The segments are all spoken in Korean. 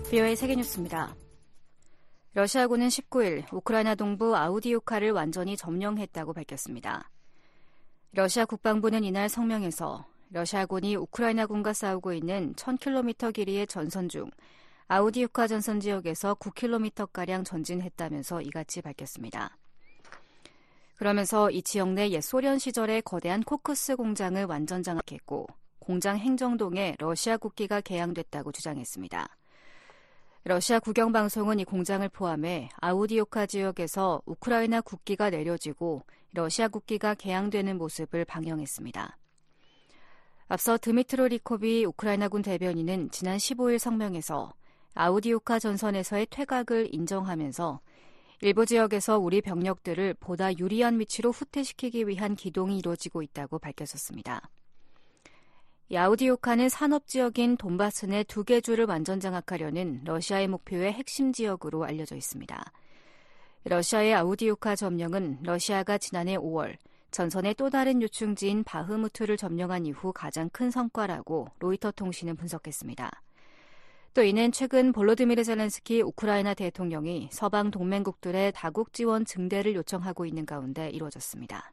VOA 세계뉴스입니다. 러시아군은 19일 우크라이나 동부 아우디우카를 완전히 점령했다고 밝혔습니다. 러시아 국방부는 이날 성명에서 러시아군이 우크라이나군과 싸우고 있는 1000km 길이의 전선 중 아우디우카 전선 지역에서 9km가량 전진했다면서 이같이 밝혔습니다. 그러면서 이 지역 내 옛 소련 시절의 거대한 코크스 공장을 완전 장악했고 공장 행정동에 러시아 국기가 개양됐다고 주장했습니다. 러시아 국영방송은 이 공장을 포함해 아우디우카 지역에서 우크라이나 국기가 내려지고 러시아 국기가 개양되는 모습을 방영했습니다. 앞서 드미트로 리코비 우크라이나군 대변인은 지난 15일 성명에서 아우디우카 전선에서의 퇴각을 인정하면서 일부 지역에서 우리 병력들을 보다 유리한 위치로 후퇴시키기 위한 기동이 이루어지고 있다고 밝혔었습니다. 이 아우디우카는 산업지역인 돈바스 내 2개 주를 완전 장악하려는 러시아의 목표의 핵심 지역으로 알려져 있습니다. 러시아의 아우디우카 점령은 러시아가 지난해 5월 전선의 또 다른 요충지인 바흐무트를 점령한 이후 가장 큰 성과라고 로이터 통신은 분석했습니다. 또 이는 최근 볼로디미르 젤렌스키 우크라이나 대통령이 서방 동맹국들의 다국 지원 증대를 요청하고 있는 가운데 이루어졌습니다.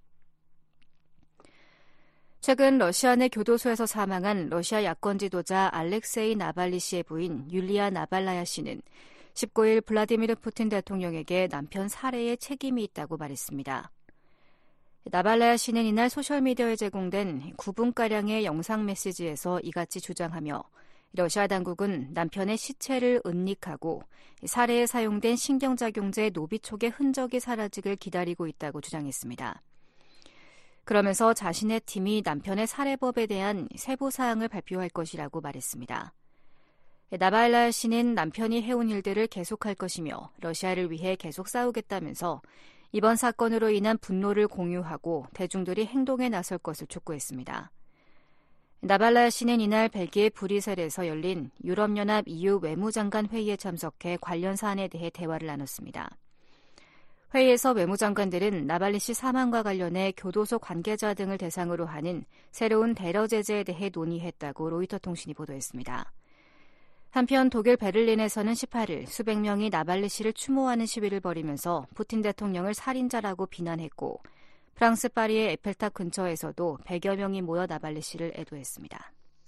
최근 러시아 내 교도소에서 사망한 러시아 야권 지도자 알렉세이 나발리 씨의 부인 율리아 나발라야 씨는 19일 블라디미르 푸틴 대통령에게 남편 살해에 책임이 있다고 말했습니다. 나발라야 씨는 이날 소셜미디어에 제공된 9분가량의 영상 메시지에서 이같이 주장하며 러시아 당국은 남편의 시체를 은닉하고 살해에 사용된 신경작용제 노비촉의 흔적이 사라지길 기다리고 있다고 주장했습니다. 그러면서 자신의 팀이 남편의 살해법에 대한 세부 사항을 발표할 것이라고 말했습니다. 나발라야 씨는 남편이 해온 일들을 계속할 것이며 러시아를 위해 계속 싸우겠다면서 이번 사건으로 인한 분노를 공유하고 대중들이 행동에 나설 것을 촉구했습니다. 나발라야 씨는 이날 벨기에 브뤼셀에서 열린 유럽연합 EU 외무장관 회의에 참석해 관련 사안에 대해 대화를 나눴습니다. 회의에서 외무장관들은 나발리 씨 사망과 관련해 교도소 관계자 등을 대상으로 하는 새로운 대러 제재에 대해 논의했다고 로이터 통신이 보도했습니다. 한편 독일 베를린에서는 18일 수백 명이 나발리 씨를 추모하는 시위를 벌이면서 푸틴 대통령을 살인자라고 비난했고 프랑스 파리의 에펠탑 근처에서도 100여 명이 모여 나발리 씨를 애도했습니다.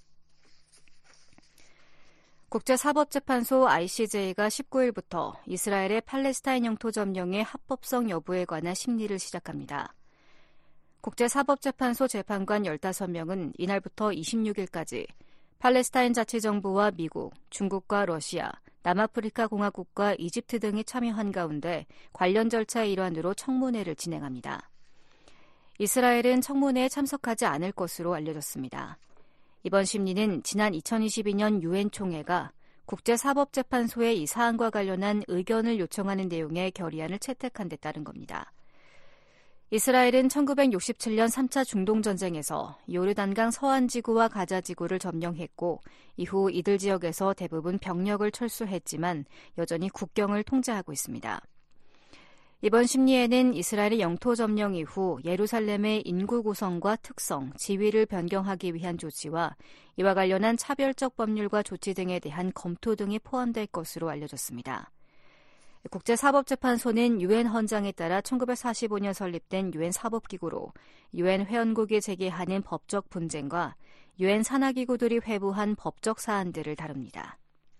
국제사법재판소 ICJ가 19일부터 이스라엘의 팔레스타인 영토 점령의 합법성 여부에 관한 심리를 시작합니다. 국제사법재판소 재판관 15명은 이날부터 26일까지 팔레스타인 자치정부와 미국, 중국과 러시아, 남아프리카 공화국과 이집트 등이 참여한 가운데 관련 절차의 일환으로 청문회를 진행합니다. 이스라엘은 청문회에 참석하지 않을 것으로 알려졌습니다. 이번 심리는 지난 2022년 유엔 총회가 국제사법재판소에 이 사안과 관련한 의견을 요청하는 내용의 결의안을 채택한 데 따른 겁니다. 이스라엘은 1967년 3차 중동전쟁에서 요르단강 서안지구와 가자지구를 점령했고 이후 이들 지역에서 대부분 병력을 철수했지만 여전히 국경을 통제하고 있습니다. 이번 심리에는 이스라엘의 영토 점령 이후 예루살렘의 인구 구성과 특성, 지위를 변경하기 위한 조치와 이와 관련한 차별적 법률과 조치 등에 대한 검토 등이 포함될 것으로 알려졌습니다. 국제사법재판소는 유엔 헌장에 따라 1945년 설립된 유엔 사법기구로 유엔 회원국이 제기하는 법적 분쟁과 유엔 산하기구들이 회부한 법적 사안들을 다룹니다.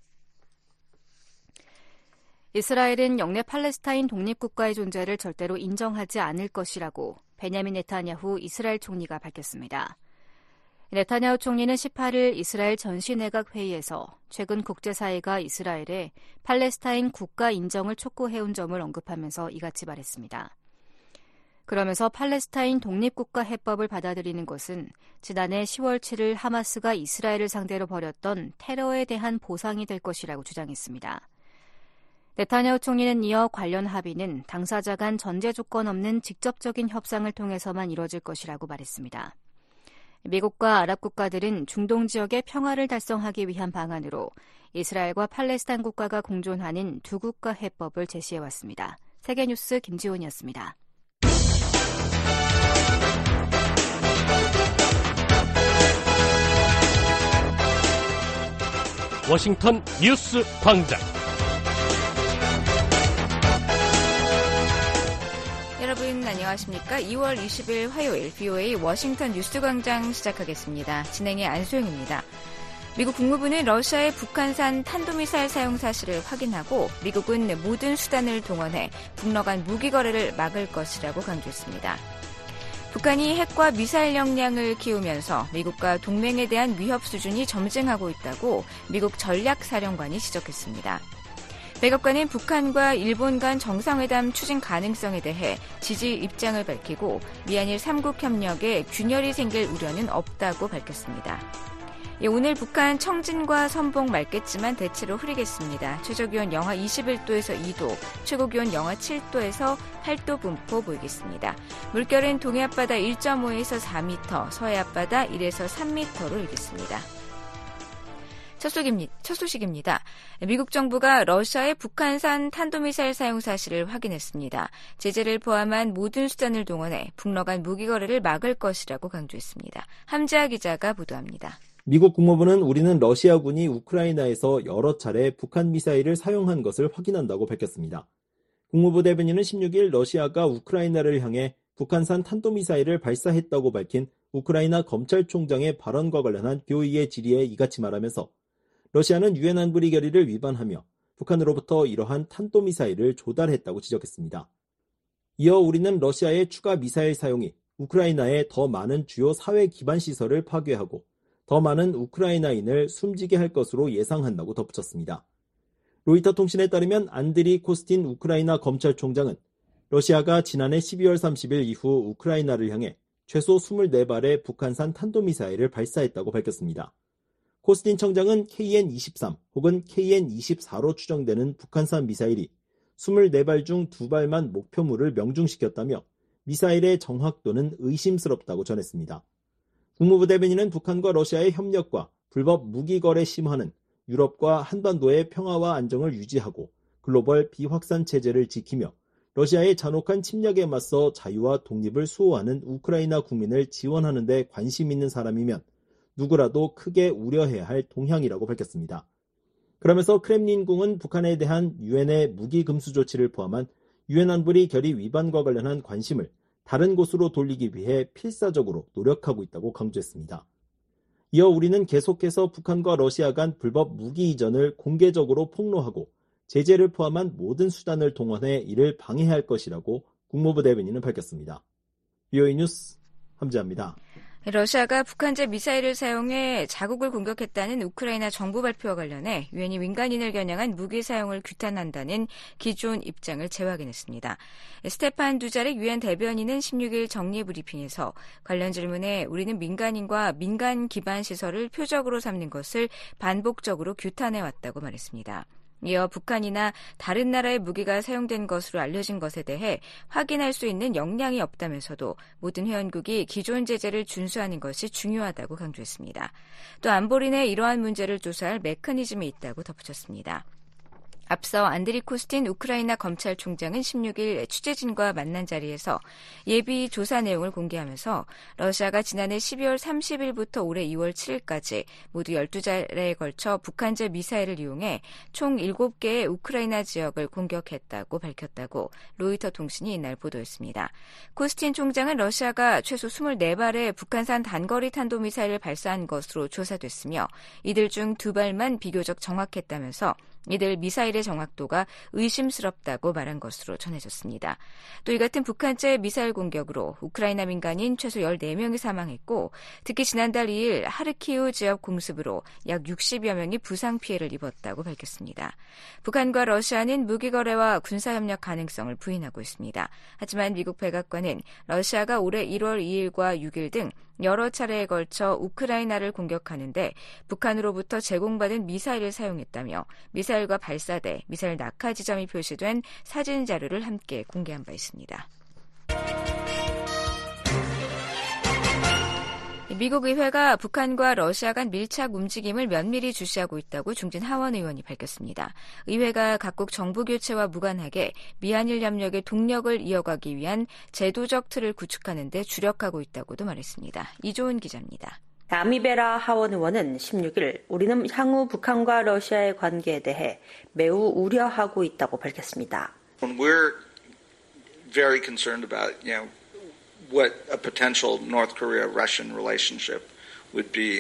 이스라엘은 영내 팔레스타인 독립국가의 존재를 절대로 인정하지 않을 것이라고 베냐민 네타냐후 이스라엘 총리가 밝혔습니다. 네타냐후 총리는 18일 이스라엘 전시내각 회의에서 최근 국제사회가 이스라엘에 팔레스타인 국가 인정을 촉구해온 점을 언급하면서 이같이 말했습니다. 그러면서 팔레스타인 독립국가 해법을 받아들이는 것은 지난해 10월 7일 하마스가 이스라엘을 상대로 벌였던 테러에 대한 보상이 될 것이라고 주장했습니다. 네타냐후 총리는 이어 관련 합의는 당사자 간 전제 조건 없는 직접적인 협상을 통해서만 이뤄질 것이라고 말했습니다. 미국과 아랍 국가들은 중동 지역의 평화를 달성하기 위한 방안으로 이스라엘과 팔레스타인 국가가 공존하는 두 국가 해법을 제시해왔습니다. 세계뉴스 김지훈이었습니다. 워싱턴 뉴스 광장. 여러분 안녕하십니까? 2월 20일 화요일 VOA 워싱턴 뉴스 광장 시작하겠습니다. 진행의 안소영입니다. 미국 국무부는 러시아의 북한산 탄도미사일 사용 사실을 확인하고 미국은 모든 수단을 동원해 북러 간 무기 거래를 막을 것이라고 강조했습니다. 북한이 핵과 미사일 역량을 키우면서 미국과 동맹에 대한 위협 수준이 점증하고 있다고 미국 전략사령관이 지적했습니다. 백악관은 북한과 일본 간 정상회담 추진 가능성에 대해 지지 입장을 밝히고 미한일 3국 협력에 균열이 생길 우려는 없다고 밝혔습니다. 오늘 북한 청진과 선봉 맑겠지만 대체로 흐리겠습니다. 최저기온 영하 21도에서 2도, 최고기온 영하 7도에서 8도 분포 보이겠습니다. 물결은 동해 앞바다 1.5에서 4m, 서해 앞바다 1에서 3m로 일겠습니다. 첫 소식입니다. 미국 정부가 러시아의 북한산 탄도미사일 사용 사실을 확인했습니다. 제재를 포함한 모든 수단을 동원해 북러 간 무기 거래를 막을 것이라고 강조했습니다. 함지아 기자가 보도합니다. 미국 국무부는 우리는 러시아군이 우크라이나에서 여러 차례 북한 미사일을 사용한 것을 확인한다고 밝혔습니다. 국무부 대변인은 16일 러시아가 우크라이나를 향해 북한산 탄도미사일을 발사했다고 밝힌 우크라이나 검찰총장의 발언과 관련한 교의의 질의에 이같이 말하면서 러시아는 유엔 안보리 결의를 위반하며 북한으로부터 이러한 탄도미사일을 조달했다고 지적했습니다. 이어 우리는 러시아의 추가 미사일 사용이 우크라이나의 더 많은 주요 사회 기반 시설을 파괴하고 더 많은 우크라이나인을 숨지게 할 것으로 예상한다고 덧붙였습니다. 로이터 통신에 따르면 안드리 코스틴 우크라이나 검찰총장은 러시아가 지난해 12월 30일 이후 우크라이나를 향해 최소 24발의 북한산 탄도미사일을 발사했다고 밝혔습니다. 코스틴 청장은 KN-23 혹은 KN-24로 추정되는 북한산 미사일이 24발 중 2발만 목표물을 명중시켰다며 미사일의 정확도는 의심스럽다고 전했습니다. 국무부 대변인은 북한과 러시아의 협력과 불법 무기 거래 심화는 유럽과 한반도의 평화와 안정을 유지하고 글로벌 비확산 체제를 지키며 러시아의 잔혹한 침략에 맞서 자유와 독립을 수호하는 우크라이나 국민을 지원하는 데 관심 있는 사람이면 누구라도 크게 우려해야 할 동향이라고 밝혔습니다. 그러면서 크렘린궁은 북한에 대한 유엔의 무기 금수 조치를 포함한 유엔 안보리 결의 위반과 관련한 관심을 다른 곳으로 돌리기 위해 필사적으로 노력하고 있다고 강조했습니다. 이어 우리는 계속해서 북한과 러시아 간 불법 무기 이전을 공개적으로 폭로하고 제재를 포함한 모든 수단을 동원해 이를 방해할 것이라고 국무부 대변인은 밝혔습니다. VOA 뉴스 함지아입니다. 러시아가 북한제 미사일을 사용해 자국을 공격했다는 우크라이나 정부 발표와 관련해 유엔이 민간인을 겨냥한 무기 사용을 규탄한다는 기존 입장을 재확인했습니다. 스테판 두자렉 유엔 대변인은 16일 정례 브리핑에서 관련 질문에 우리는 민간인과 민간 기반 시설을 표적으로 삼는 것을 반복적으로 규탄해왔다고 말했습니다. 이어 북한이나 다른 나라의 무기가 사용된 것으로 알려진 것에 대해 확인할 수 있는 역량이 없다면서도 모든 회원국이 기존 제재를 준수하는 것이 중요하다고 강조했습니다. 또 안보리 내 이러한 문제를 조사할 메커니즘이 있다고 덧붙였습니다. 앞서 안드리 코스틴 우크라이나 검찰총장은 16일 취재진과 만난 자리에서 예비 조사 내용을 공개하면서 러시아가 지난해 12월 30일부터 올해 2월 7일까지 모두 12차례에 걸쳐 북한제 미사일을 이용해 총 7개의 우크라이나 지역을 공격했다고 밝혔다고 로이터 통신이 이날 보도했습니다. 코스틴 총장은 러시아가 최소 24발의 북한산 단거리 탄도미사일을 발사한 것으로 조사됐으며 이들 중 2발만 비교적 정확했다면서 이들 미사일의 정확도가 의심스럽다고 말한 것으로 전해졌습니다. 또 이 같은 북한제 미사일 공격으로 우크라이나 민간인 최소 14명이 사망했고 특히 지난달 2일 하르키우 지역 공습으로 약 60여 명이 부상 피해를 입었다고 밝혔습니다. 북한과 러시아는 무기 거래와 군사협력 가능성을 부인하고 있습니다. 하지만 미국 백악관은 러시아가 올해 1월 2일과 6일 등 여러 차례에 걸쳐 우크라이나를 공격하는데 북한으로부터 제공받은 미사일을 사용했다며 미사일과 발사대, 미사일 낙하 지점이 표시된 사진 자료를 함께 공개한 바 있습니다. 미국 의회가 북한과 러시아 간 밀착 움직임을 면밀히 주시하고 있다고 중진 하원 의원이 밝혔습니다. 의회가 각국 정부 교체와 무관하게 미한일 협력의 동력을 이어가기 위한 제도적 틀을 구축하는 데 주력하고 있다고도 말했습니다. 이조은 기자입니다. 아미베라 하원 의원은 16일 우리는 향후 북한과 러시아의 관계에 대해 매우 우려하고 있다고 밝혔습니다. We're very concerned about, what a potential North Korea-Russian relationship would be.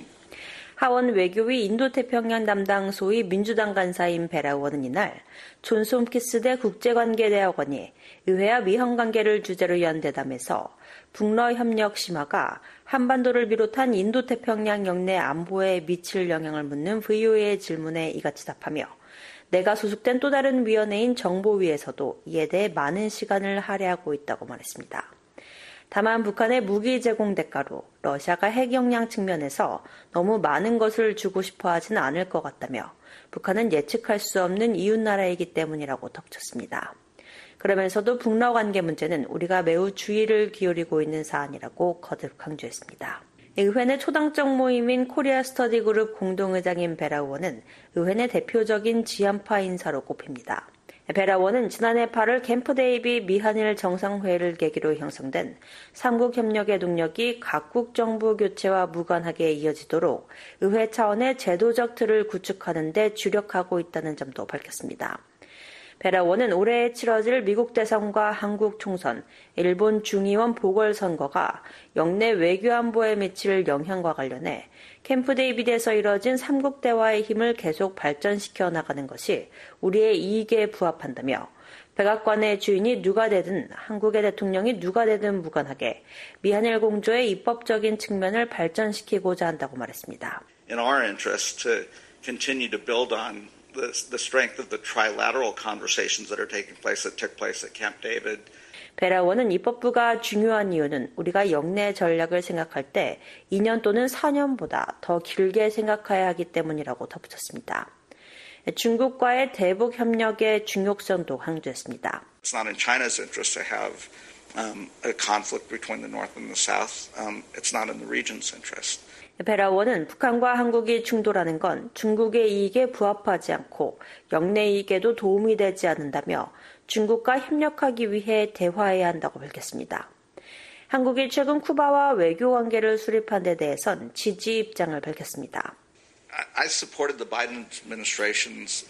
하원 외교위 인도태평양 담당 소위 민주당 간사인 베라 의원은 이날 존스 홈키스 국제관계대학원이 의회와 미형관계를 주제로 연 대담에서 북러 협력 심화가 한반도를 비롯한 인도태평양 영내 안보에 미칠 영향을 묻는 VOA의 질문에 이같이 답하며 내가 소속된 또 다른 위원회인 정보위에서도 이에 대해 많은 시간을 할애하고 있다고 말했습니다. 다만 북한의 무기 제공 대가로 러시아가 핵 역량 측면에서 너무 많은 것을 주고 싶어 하지는 않을 것 같다며 북한은 예측할 수 없는 이웃나라이기 때문이라고 덧붙였습니다. 그러면서도 북러 관계 문제는 우리가 매우 주의를 기울이고 있는 사안이라고 거듭 강조했습니다. 의회 내 초당적 모임인 코리아 스터디 그룹 공동의장인 베라 의원은 의회 내 대표적인 지한파 인사로 꼽힙니다. 베라 의원은 지난해 8월 캠프 데이빗 미한일 정상회의를 계기로 형성된 삼국 협력의 동력이 각국 정부 교체와 무관하게 이어지도록 의회 차원의 제도적 틀을 구축하는 데 주력하고 있다는 점도 밝혔습니다. 베라 의원은 올해 치러질 미국 대선과 한국 총선, 일본 중의원 보궐선거가 영내 외교 안보에 미칠 영향과 관련해 캠프 데이빗에서 이뤄진 삼국 대화의 힘을 계속 발전시켜 나가는 것이 우리의 이익에 부합한다며 백악관의 주인이 누가 되든 한국의 대통령이 누가 되든 무관하게 미한일 공조의 입법적인 측면을 발전시키고자 한다고 말했습니다. In our interest to continue to build on the strength of the trilateral conversations that took place at Camp David. 베라 의원은 입법부가 중요한 이유는 우리가 영내 전략을 생각할 때 2년 또는 4년보다 더 길게 생각해야 하기 때문이라고 덧붙였습니다. 중국과의 대북 협력의 중요성도 강조했습니다. It's not in China's interest to have a conflict between the North and the South. It's not in the region's interest. 베라 의원은 북한과 한국이 충돌하는 건 중국의 이익에 부합하지 않고 영내 이익에도 도움이 되지 않는다며 중국과 협력하기 위해 대화해야 한다고 밝혔습니다. 한국이 최근 쿠바와 외교 관계를 수립한 데 대해선 지지 입장을 밝혔습니다. I supported the Biden administration's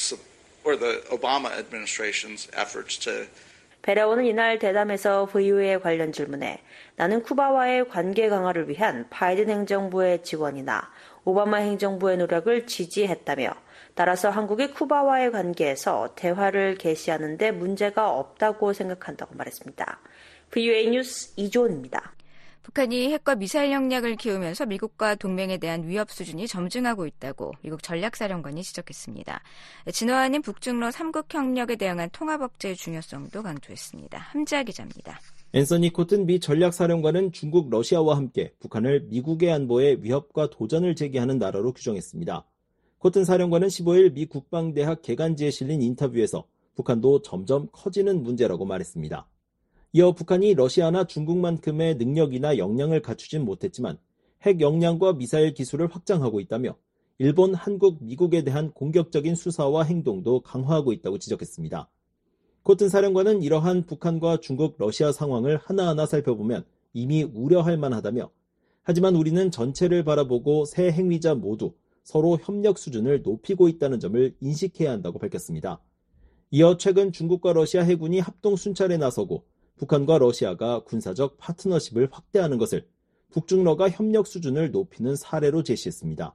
or the Obama administration's efforts to 베라 의원은 이날 대담에서 VOA 관련 질문에 나는 쿠바와의 관계 강화를 위한 바이든 행정부의 지원이나 오바마 행정부의 노력을 지지했다며 따라서 한국이 쿠바와의 관계에서 대화를 개시하는 데 문제가 없다고 생각한다고 말했습니다. VOA 뉴스 이조은입니다. 북한이 핵과 미사일 역량을 키우면서 미국과 동맹에 대한 위협 수준이 점증하고 있다고 미국 전략사령관이 지적했습니다. 진화하는 북중러 3국 협력에 대응한 통합억제의 중요성도 강조했습니다. 함지아 기자입니다. 앤서니 코튼 미 전략사령관은 중국, 러시아와 함께 북한을 미국의 안보에 위협과 도전을 제기하는 나라로 규정했습니다. 코튼 사령관은 15일 미 국방대학 개간지에 실린 인터뷰에서 북한도 점점 커지는 문제라고 말했습니다. 이어 북한이 러시아나 중국만큼의 능력이나 역량을 갖추진 못했지만 핵 역량과 미사일 기술을 확장하고 있다며 일본, 한국, 미국에 대한 공격적인 수사와 행동도 강화하고 있다고 지적했습니다. 코튼 사령관은 이러한 북한과 중국, 러시아 상황을 하나하나 살펴보면 이미 우려할 만하다며 하지만 우리는 전체를 바라보고 새 핵미자 모두 서로 협력 수준을 높이고 있다는 점을 인식해야 한다고 밝혔습니다. 이어 최근 중국과 러시아 해군이 합동 순찰에 나서고 북한과 러시아가 군사적 파트너십을 확대하는 것을 북중러가 협력 수준을 높이는 사례로 제시했습니다.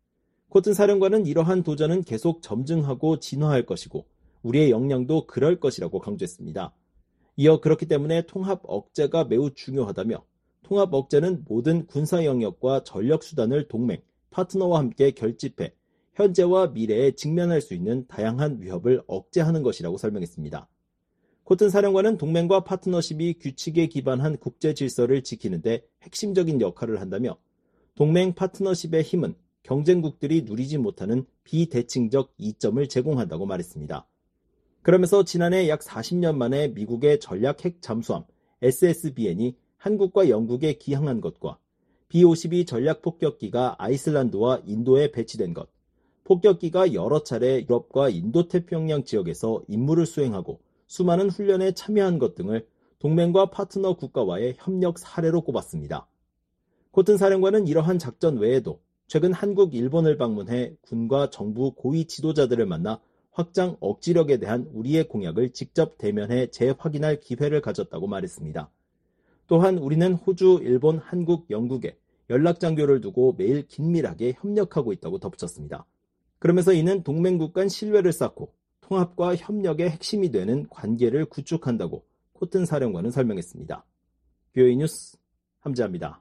코튼 사령관은 이러한 도전은 계속 점증하고 진화할 것이고 우리의 역량도 그럴 것이라고 강조했습니다. 이어 그렇기 때문에 통합 억제가 매우 중요하다며 통합 억제는 모든 군사 영역과 전력 수단을 동맹, 파트너와 함께 결집해 현재와 미래에 직면할 수 있는 다양한 위협을 억제하는 것이라고 설명했습니다. 코튼 사령관은 동맹과 파트너십이 규칙에 기반한 국제 질서를 지키는데 핵심적인 역할을 한다며 동맹 파트너십의 힘은 경쟁국들이 누리지 못하는 비대칭적 이점을 제공한다고 말했습니다. 그러면서 지난해 약 40년 만에 미국의 전략 핵 잠수함 SSBN이 한국과 영국에 기항한 것과 B-52 전략 폭격기가 아이슬란드와 인도에 배치된 것, 폭격기가 여러 차례 유럽과 인도태평양 지역에서 임무를 수행하고 수많은 훈련에 참여한 것 등을 동맹과 파트너 국가와의 협력 사례로 꼽았습니다. 코튼 사령관은 이러한 작전 외에도 최근 한국, 일본을 방문해 군과 정부 고위 지도자들을 만나 확장 억지력에 대한 우리의 공약을 직접 대면해 재확인할 기회를 가졌다고 말했습니다. 또한 우리는 호주, 일본, 한국, 영국에 연락장교를 두고 매일 긴밀하게 협력하고 있다고 덧붙였습니다. 그러면서 이는 동맹국 간 신뢰를 쌓고 통합과 협력의 핵심이 되는 관계를 구축한다고 코튼 사령관은 설명했습니다. VOA 뉴스 함지아입니다.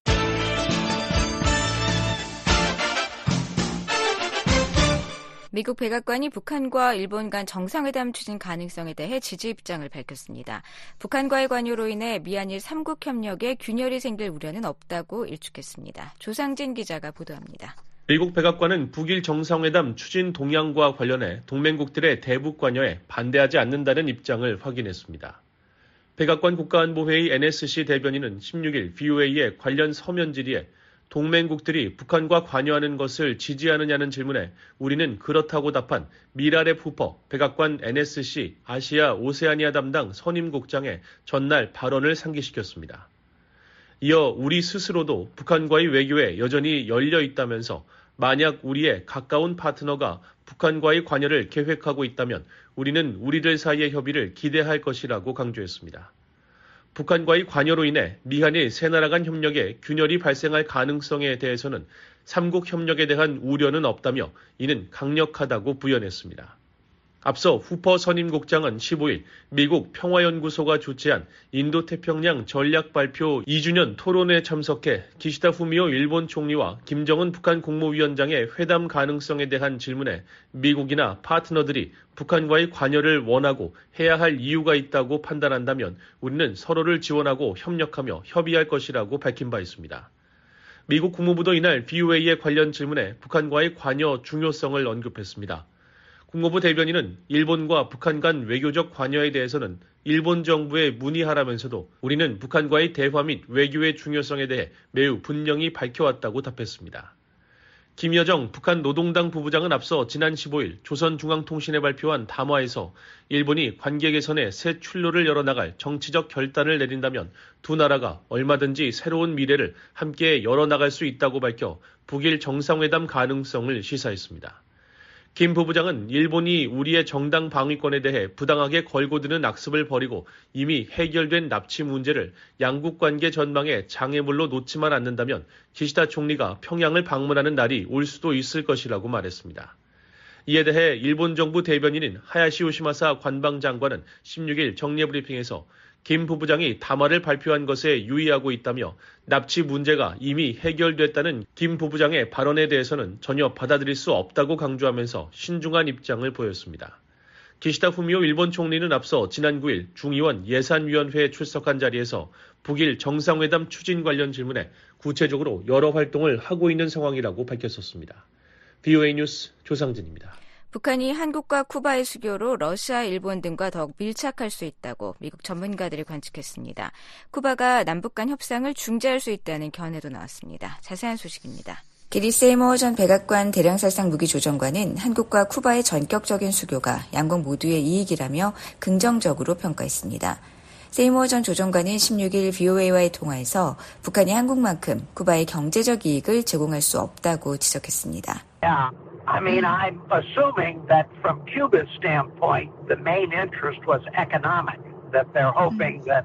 미국 백악관이 북한과 일본 간 정상회담 추진 가능성에 대해 지지 입장을 밝혔습니다. 북한과의 관여로 인해 미한일 3국 협력에 균열이 생길 우려는 없다고 일축했습니다. 조상진 기자가 보도합니다. 미국 백악관은 북일 정상회담 추진 동향과 관련해 동맹국들의 대북 관여에 반대하지 않는다는 입장을 확인했습니다. 백악관 국가안보회의 NSC 대변인은 16일 VOA의 관련 서면 질의에 동맹국들이 북한과 관여하는 것을 지지하느냐는 질문에 우리는 그렇다고 답한 미라렙 후퍼 백악관 NSC 아시아 오세아니아 담당 선임국장의 전날 발언을 상기시켰습니다. 이어 우리 스스로도 북한과의 외교에 여전히 열려 있다면서 만약 우리의 가까운 파트너가 북한과의 관여를 계획하고 있다면 우리는 우리들 사이의 협의를 기대할 것이라고 강조했습니다. 북한과의 관여로 인해 미한일 세 나라 간 협력에 균열이 발생할 가능성에 대해서는 3국 협력에 대한 우려는 없다며 이는 강력하다고 부연했습니다. 앞서 후퍼 선임국장은 15일 미국 평화연구소가 주최한 인도태평양 전략발표 2주년 토론회에 참석해 기시다 후미오 일본 총리와 김정은 북한 국무위원장의 회담 가능성에 대한 질문에 미국이나 파트너들이 북한과의 관여를 원하고 해야 할 이유가 있다고 판단한다면 우리는 서로를 지원하고 협력하며 협의할 것이라고 밝힌 바 있습니다. 미국 국무부도 이날 VOA의 관련 질문에 북한과의 관여 중요성을 언급했습니다. 국무부 대변인은 일본과 북한 간 외교적 관여에 대해서는 일본 정부에 문의하라면서도 우리는 북한과의 대화 및 외교의 중요성에 대해 매우 분명히 밝혀왔다고 답했습니다. 김여정 북한 노동당 부부장은 앞서 지난 15일 조선중앙통신에 발표한 담화에서 일본이 관계 개선에 새 출로를 열어나갈 정치적 결단을 내린다면 두 나라가 얼마든지 새로운 미래를 함께 열어나갈 수 있다고 밝혀 북일 정상회담 가능성을 시사했습니다. 김 부부장은 일본이 우리의 정당 방위권에 대해 부당하게 걸고드는 악습을 버리고 이미 해결된 납치 문제를 양국 관계 전망의 장애물로 놓지만 않는다면 기시다 총리가 평양을 방문하는 날이 올 수도 있을 것이라고 말했습니다. 이에 대해 일본 정부 대변인인 하야시 요시마사 관방장관은 16일 정례브리핑에서 김 부부장이 담화를 발표한 것에 유의하고 있다며 납치 문제가 이미 해결됐다는 김 부부장의 발언에 대해서는 전혀 받아들일 수 없다고 강조하면서 신중한 입장을 보였습니다. 기시다 후미오 일본 총리는 앞서 지난 9일 중의원 예산위원회에 출석한 자리에서 북일 정상회담 추진 관련 질문에 구체적으로 여러 활동을 하고 있는 상황이라고 밝혔었습니다. VOA 뉴스 조상진입니다. 북한이 한국과 쿠바의 수교로 러시아, 일본 등과 더욱 밀착할 수 있다고 미국 전문가들이 관측했습니다. 쿠바가 남북 간 협상을 중재할 수 있다는 견해도 나왔습니다. 자세한 소식입니다. 게리 세이머 전 백악관 대량살상 무기조정관은 한국과 쿠바의 전격적인 수교가 양국 모두의 이익이라며 긍정적으로 평가했습니다. 세이머 전 조정관은 16일 VOA와의 통화에서 북한이 한국만큼 쿠바의 경제적 이익을 제공할 수 없다고 지적했습니다. I mean, I'm assuming that from Cuba's standpoint, the main interest was economic, that they're hoping that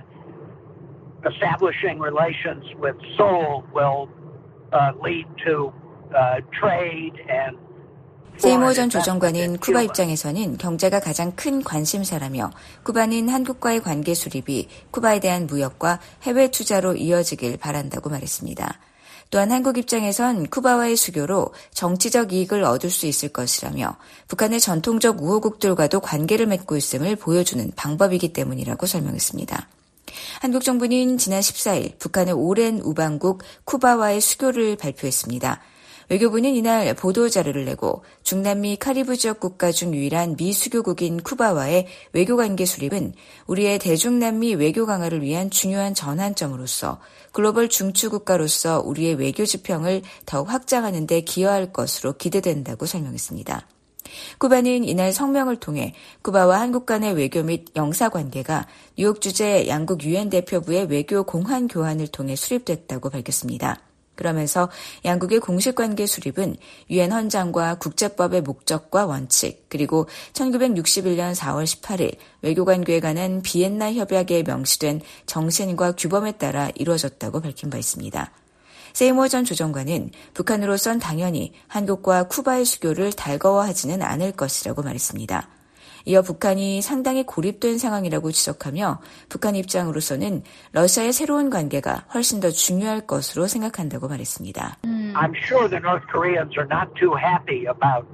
establishing relations with Seoul will lead to trade and 세이머 전 조정관은 쿠바 입장에서는 경제가 가장 큰 관심사라며 쿠바는 한국과의 관계 수립이 쿠바에 대한 무역과 해외 투자로 이어지길 바란다고 말했습니다. 또한 한국 입장에선 쿠바와의 수교로 정치적 이익을 얻을 수 있을 것이라며 북한의 전통적 우호국들과도 관계를 맺고 있음을 보여주는 방법이기 때문이라고 설명했습니다. 한국 정부는 지난 14일 북한의 오랜 우방국 쿠바와의 수교를 발표했습니다. 외교부는 이날 보도자료를 내고 중남미 카리브 지역 국가 중 유일한 미수교국인 쿠바와의 외교관계 수립은 우리의 대중남미 외교 강화를 위한 중요한 전환점으로서 글로벌 중추국가로서 우리의 외교 지평을 더욱 확장하는 데 기여할 것으로 기대된다고 설명했습니다. 쿠바는 이날 성명을 통해 쿠바와 한국 간의 외교 및 영사관계가 뉴욕 주재 양국 유엔 대표부의 외교 공환 교환을 통해 수립됐다고 밝혔습니다. 그러면서 양국의 공식 관계 수립은 유엔 헌장과 국제법의 목적과 원칙, 그리고 1961년 4월 18일 외교관계에 관한 비엔나 협약에 명시된 정신과 규범에 따라 이루어졌다고 밝힌 바 있습니다. 세이머 전 조정관은 북한으로선 당연히 한국과 쿠바의 수교를 달거워하지는 않을 것이라고 말했습니다. 이어 북한이 상당히 고립된 상황이라고 지적하며 북한 입장으로서는 러시아의 새로운 관계가 훨씬 더 중요할 것으로 생각한다고 말했습니다. I'm sure the North Koreans are not too happy about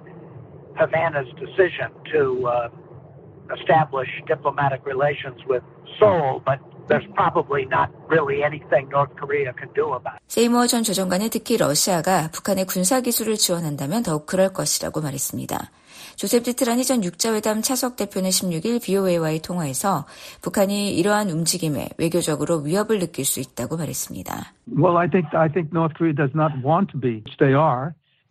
Havana's decision to establish diplomatic relations with Seoul, but there's probably not really anything North Korea can do about it. 세이머 전 조정관은 특히 러시아가 북한의 군사기술을 지원한다면 더욱 그럴 것이라고 말했습니다. 조셉 디트라니 전 육자회담 차석 대표는 16일 VOA와의 통화에서 북한이 이러한 움직임에 외교적으로 위협을 느낄 수 있다고 말했습니다. Well, I think North Korea does not want to be, which they are,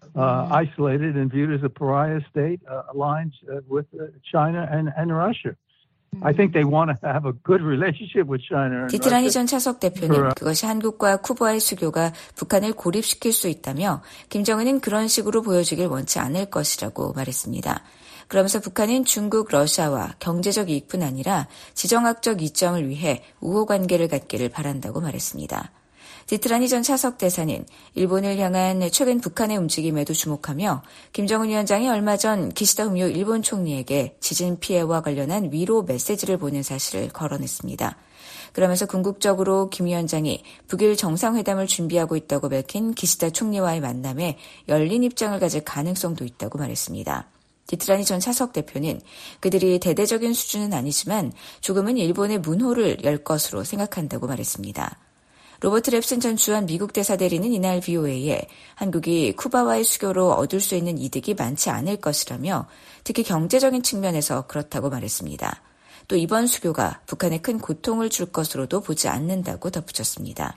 isolated and viewed as a pariah state, aligned with China and Russia. I think they want to have a good relationship with China. 디트라니 전 차석 대표는 그것이 한국과 쿠바의 수교가 북한을 고립시킬 수 있다며 김정은은 그런 식으로 보여주길 원치 않을 것이라고 말했습니다. 그러면서 북한은 중국, 러시아와 경제적 이익뿐 아니라 지정학적 이점을 위해 우호 관계를 갖기를 바란다고 말했습니다. 디트라니 전 차석 대사는 일본을 향한 최근 북한의 움직임에도 주목하며 김정은 위원장이 얼마 전 기시다 후미오 일본 총리에게 지진 피해와 관련한 위로 메시지를 보낸 사실을 거론했습니다. 그러면서 궁극적으로 김 위원장이 북일 정상회담을 준비하고 있다고 밝힌 기시다 총리와의 만남에 열린 입장을 가질 가능성도 있다고 말했습니다. 디트라니 전 차석 대표는 그들이 대대적인 수준은 아니지만 조금은 일본의 문호를 열 것으로 생각한다고 말했습니다. 로버트 랩슨 전 주한 미국 대사 대리는 이날 VOA에 한국이 쿠바와의 수교로 얻을 수 있는 이득이 많지 않을 것이라며 특히 경제적인 측면에서 그렇다고 말했습니다. 또 이번 수교가 북한에 큰 고통을 줄 것으로도 보지 않는다고 덧붙였습니다.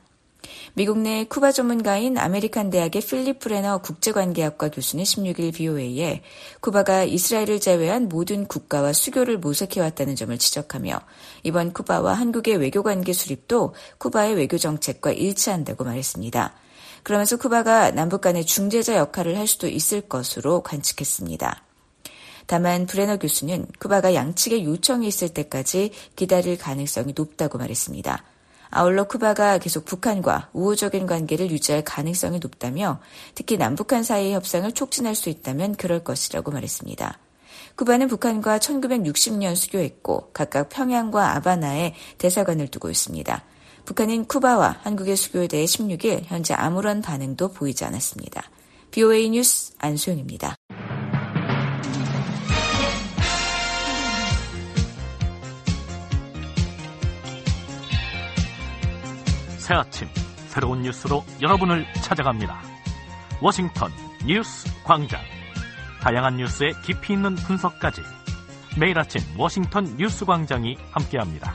미국 내 쿠바 전문가인 아메리칸 대학의 필립 브레너 국제관계학과 교수는 16일 VOA에 쿠바가 이스라엘을 제외한 모든 국가와 수교를 모색해왔다는 점을 지적하며 이번 쿠바와 한국의 외교관계 수립도 쿠바의 외교정책과 일치한다고 말했습니다. 그러면서 쿠바가 남북 간의 중재자 역할을 할 수도 있을 것으로 관측했습니다. 다만 브레너 교수는 쿠바가 양측의 요청이 있을 때까지 기다릴 가능성이 높다고 말했습니다. 아울러 쿠바가 계속 북한과 우호적인 관계를 유지할 가능성이 높다며 특히 남북한 사이의 협상을 촉진할 수 있다면 그럴 것이라고 말했습니다. 쿠바는 북한과 1960년 수교했고 각각 평양과 아바나에 대사관을 두고 있습니다. 북한은 쿠바와 한국의 수교에 대해 16일 현재 아무런 반응도 보이지 않았습니다. BOA 뉴스 안소연입니다. 새 아침 새로운 뉴스로 여러분을 찾아갑니다. 워싱턴 뉴스 광장. 다양한 뉴스의 깊이 있는 분석까지 매일 아침 워싱턴 뉴스 광장이 함께합니다.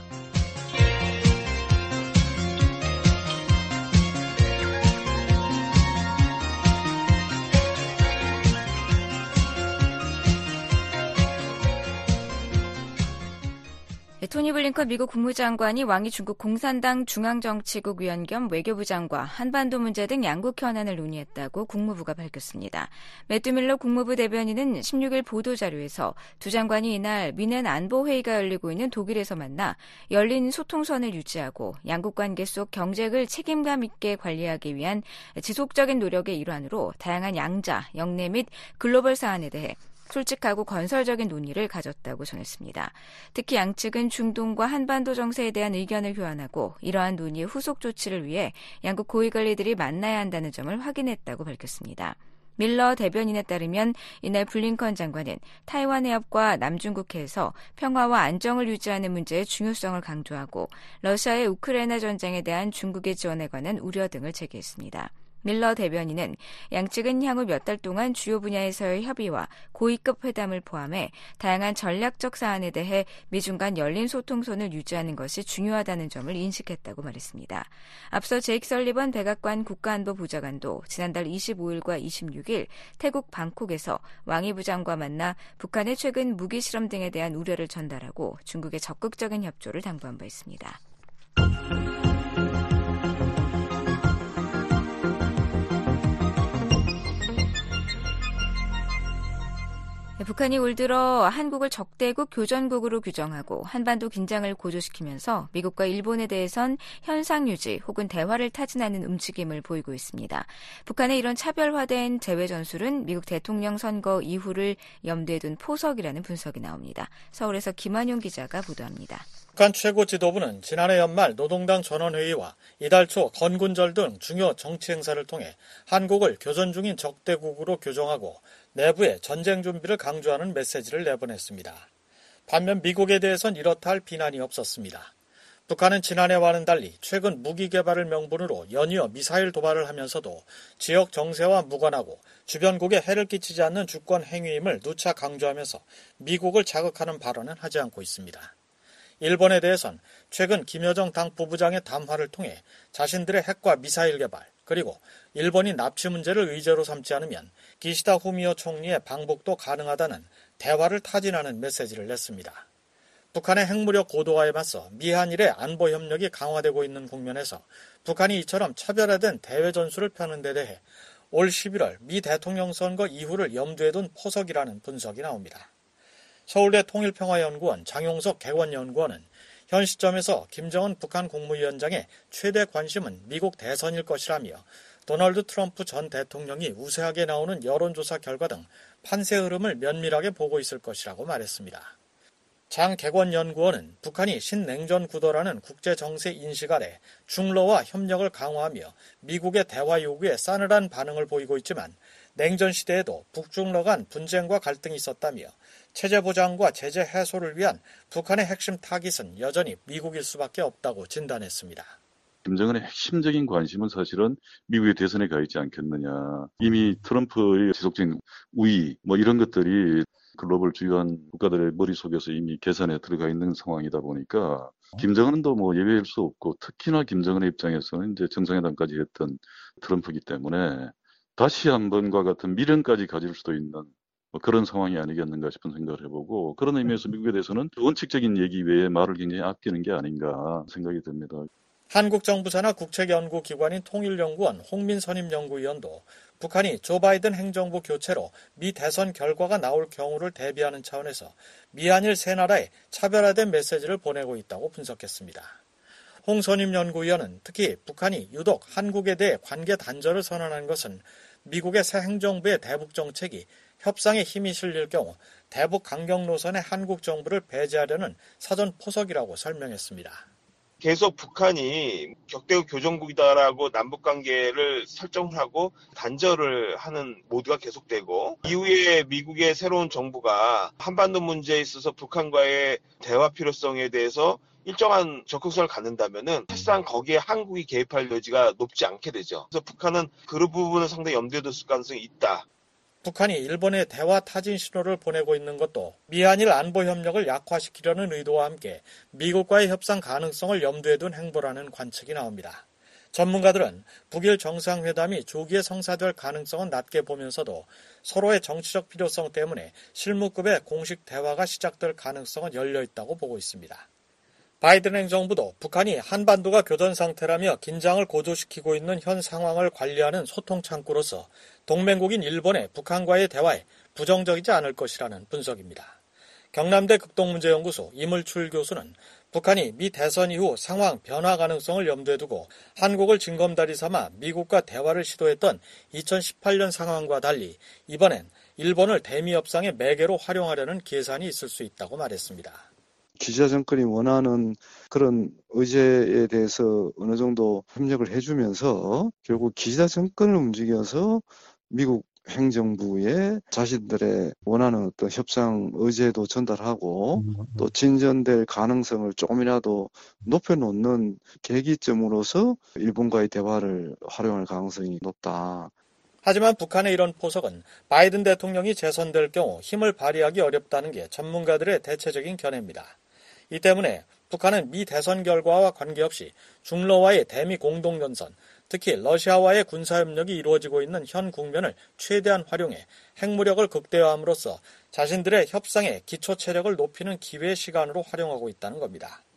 토니 블링컨 미국 국무장관이 왕이 중국 공산당 중앙정치국 위원 겸 외교부 장과 한반도 문제 등 양국 현안을 논의했다고 국무부가 밝혔습니다. 매튜 밀러 국무부 대변인은 16일 보도자료에서 두 장관이 이날 미넨 안보회의가 열리고 있는 독일에서 만나 열린 소통선을 유지하고 양국 관계 속 경쟁을 책임감 있게 관리하기 위한 지속적인 노력의 일환으로 다양한 양자, 영내 및 글로벌 사안에 대해 솔직하고 건설적인 논의를 가졌다고 전했습니다. 특히 양측은 중동과 한반도 정세에 대한 의견을 교환하고 이러한 논의의 후속 조치를 위해 양국 고위관리들이 만나야 한다는 점을 확인했다고 밝혔습니다. 밀러 대변인에 따르면 이날 블링컨 장관은 타이완 해협과 남중국해에서 평화와 안정을 유지하는 문제의 중요성을 강조하고 러시아의 우크라이나 전쟁에 대한 중국의 지원에 관한 우려 등을 제기했습니다. 밀러 대변인은 양측은 향후 몇 달 동안 주요 분야에서의 협의와 고위급 회담을 포함해 다양한 전략적 사안에 대해 미중 간 열린 소통선을 유지하는 것이 중요하다는 점을 인식했다고 말했습니다. 앞서 제이크 설리번 백악관 국가안보보좌관도 지난달 25일과 26일 태국 방콕에서 왕이 부장과 만나 북한의 최근 무기 실험 등에 대한 우려를 전달하고 중국의 적극적인 협조를 당부한 바 있습니다. 북한이 올 들어 한국을 적대국 교전국으로 규정하고 한반도 긴장을 고조시키면서 미국과 일본에 대해선 현상 유지 혹은 대화를 타진하는 움직임을 보이고 있습니다. 북한의 이런 차별화된 대외 전술은 미국 대통령 선거 이후를 염두에 둔 포석이라는 분석이 나옵니다. 서울에서 김한용 기자가 보도합니다. 북한 최고 지도부는 지난해 연말 노동당 전원회의와 이달 초 건군절 등 중요 정치 행사를 통해 한국을 교전 중인 적대국으로 규정하고 내부에 전쟁 준비를 강조하는 메시지를 내보냈습니다. 반면 미국에 대해선 이렇다 할 비난이 없었습니다. 북한은 지난해와는 달리 최근 무기 개발을 명분으로 연이어 미사일 도발을 하면서도 지역 정세와 무관하고 주변국에 해를 끼치지 않는 주권 행위임을 누차 강조하면서 미국을 자극하는 발언은 하지 않고 있습니다. 일본에 대해선 최근 김여정 당 부부장의 담화를 통해 자신들의 핵과 미사일 개발, 그리고 일본이 납치 문제를 의제로 삼지 않으면 기시다 후미오 총리의 방북도 가능하다는 대화를 타진하는 메시지를 냈습니다. 북한의 핵무력 고도화에 맞서 미한일의 안보 협력이 강화되고 있는 국면에서 북한이 이처럼 차별화된 대외 전술을 펴는 데 대해 올 11월 미 대통령 선거 이후를 염두에 둔 포석이라는 분석이 나옵니다. 서울대 통일평화연구원 장용석 객원연구원은 현 시점에서 김정은 북한 국무위원장의 최대 관심은 미국 대선일 것이라며 도널드 트럼프 전 대통령이 우세하게 나오는 여론조사 결과 등 판세 흐름을 면밀하게 보고 있을 것이라고 말했습니다. 장 객원연구원은 북한이 신냉전 구도라는 국제정세 인식 아래 중러와 협력을 강화하며 미국의 대화 요구에 싸늘한 반응을 보이고 있지만 냉전 시대에도 북중러 간 분쟁과 갈등이 있었다며 체제 보장과 제재 해소를 위한 북한의 핵심 타깃은 여전히 미국일 수밖에 없다고 진단했습니다. 김정은의 핵심적인 관심은 사실은 미국의 대선에 가 있지 않겠느냐. 이미 트럼프의 지속적인 우위 이런 것들이 글로벌 주요한 국가들의 머릿속에서 이미 계산에 들어가 있는 상황이다 보니까 김정은도 예외일 수 없고 특히나 김정은의 입장에서는 이제 정상회담까지 했던 트럼프이기 때문에 다시 한번과 같은 미련까지 가질 수도 있는 그런 상황이 아니겠는가 싶은 생각을 해보고 그런 의미에서 미국에 대해서는 원칙적인 얘기 외에 말을 굉장히 아끼는 게 아닌가 생각이 듭니다. 한국 정부 산하 국책연구기관인 통일연구원 홍민선임연구위원도 북한이 조 바이든 행정부 교체로 미 대선 결과가 나올 경우를 대비하는 차원에서 미한일 세 나라에 차별화된 메시지를 보내고 있다고 분석했습니다. 홍선임 연구위원은 특히 북한이 유독 한국에 대해 관계 단절을 선언한 것은 미국의 새 행정부의 대북 정책이 협상에 힘이 실릴 경우 대북 강경 노선의 한국 정부를 배제하려는 사전 포석이라고 설명했습니다. 계속 북한이 적대국 교전국이다라고 남북관계를 설정하고 단절을 하는 모드가 계속되고 이후에 미국의 새로운 정부가 한반도 문제에 있어서 북한과의 대화 필요성에 대해서 일정한 적극성을 갖는다면은 사실상 거기에 한국이 개입할 여지가 높지 않게 되죠. 그래서 북한은 그 부분을 상당히 염두에 둘 가능성이 있다. 북한이 일본에 대화 타진 신호를 보내고 있는 것도 미한일 안보 협력을 약화시키려는 의도와 함께 미국과의 협상 가능성을 염두에 둔 행보라는 관측이 나옵니다. 전문가들은 북일 정상회담이 조기에 성사될 가능성은 낮게 보면서도 서로의 정치적 필요성 때문에 실무급의 공식 대화가 시작될 가능성은 열려있다고 보고 있습니다. 바이든 행정부도 북한이 한반도가 교전 상태라며 긴장을 고조시키고 있는 현 상황을 관리하는 소통 창구로서 동맹국인 일본의 북한과의 대화에 부정적이지 않을 것이라는 분석입니다. 경남대 극동문제연구소 이물출 교수는 북한이 미 대선 이후 상황 변화 가능성을 염두에 두고 한국을 징검다리 삼아 미국과 대화를 시도했던 2018년 상황과 달리 이번엔 일본을 대미 협상의 매개로 활용하려는 계산이 있을 수 있다고 말했습니다. 기시다 정권이 원하는 그런 의제에 대해서 어느 정도 협력을 해주면서 결국 기시다 정권을 움직여서 미국 행정부에 자신들의 원하는 어떤 협상 의제도 전달하고 또 진전될 가능성을 조금이라도 높여놓는 계기점으로서 일본과의 대화를 활용할 가능성이 높다. 하지만 북한의 이런 포석은 바이든 대통령이 재선될 경우 힘을 발휘하기 어렵다는 게 전문가들의 대체적인 견해입니다. 이 때문에 북한은 미 대선 결과와 관계없이 중러와의 대미 공동연선, 특히 러시아와의 군사협력이 이루어지고 있는 현 국면을 최대한 활용해 핵무력을 극대화함으로써 자신들의 협상의 기초 체력을 높이는 기회 시간으로 활용하고 있다는 겁니다.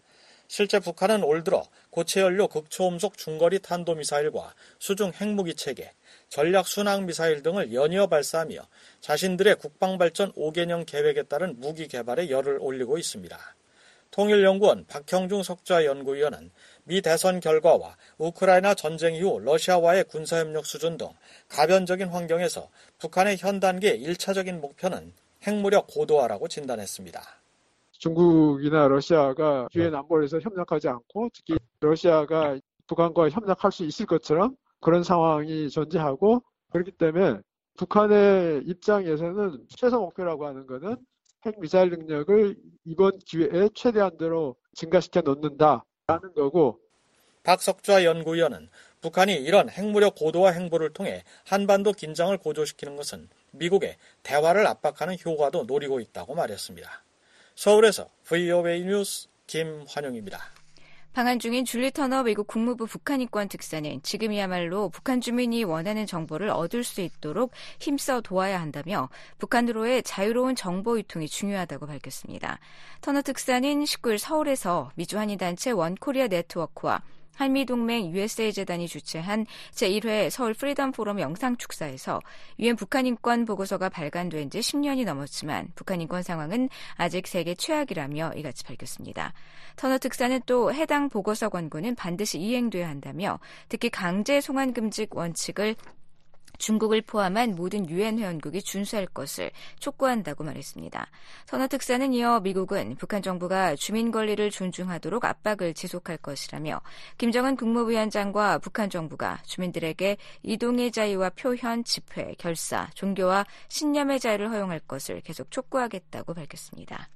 실제 북한은 올 들어 고체연료 극초음속 중거리 탄도미사일과 수중 핵무기 체계, 전략 순항미사일 등을 연이어 발사하며 자신들의 국방발전 5개년 계획에 따른 무기 개발에 열을 올리고 있습니다. 통일연구원 박형중 석좌연구위원은 미 대선 결과와 우크라이나 전쟁 이후 러시아와의 군사협력 수준 등 가변적인 환경에서 북한의 현 단계 1차적인 목표는 핵무력 고도화라고 진단했습니다. 중국이나 러시아가 유엔 안보리에서 협력하지 않고 특히 러시아가 북한과 협력할 수 있을 것처럼 그런 상황이 존재하고 그렇기 때문에 북한의 입장에서는 최소 목표라고 하는 것은 핵미사일 능력을 이번 기회에 최대한대로 증가시켜 놓는다라는 거고. 박석좌 연구위원은 북한이 이런 핵무력 고도화 행보를 통해 한반도 긴장을 고조시키는 것은 미국의 대화를 압박하는 효과도 노리고 있다고 말했습니다. 서울에서 VOA 뉴스 김환영입니다. 방한 중인 줄리 터너 미국 국무부 북한인권 특사는 지금이야말로 북한 주민이 원하는 정보를 얻을 수 있도록 힘써 도와야 한다며 북한으로의 자유로운 정보 유통이 중요하다고 밝혔습니다. 터너 특사는 19일 서울에서 미주 한인단체 원코리아 네트워크와 한미동맹 USA재단이 주최한 제1회 서울 프리덤 포럼 영상축사에서 유엔 북한인권 보고서가 발간된 지 10년이 넘었지만 북한인권 상황은 아직 세계 최악이라며 이같이 밝혔습니다. 터너 특사는 또 해당 보고서 권고는 반드시 이행돼야 한다며 특히 강제 송환 금지 원칙을 중국을 포함한 모든 유엔 회원국이 준수할 것을 촉구한다고 말했습니다. 터너 특사는 이어 미국은 북한 정부가 주민 권리를 존중하도록 압박을 지속할 것이라며 김정은 국무위원장과 북한 정부가 주민들에게 이동의 자유와 표현, 집회, 결사, 종교와 신념의 자유를 허용할 것을 계속 촉구하겠다고 밝혔습니다.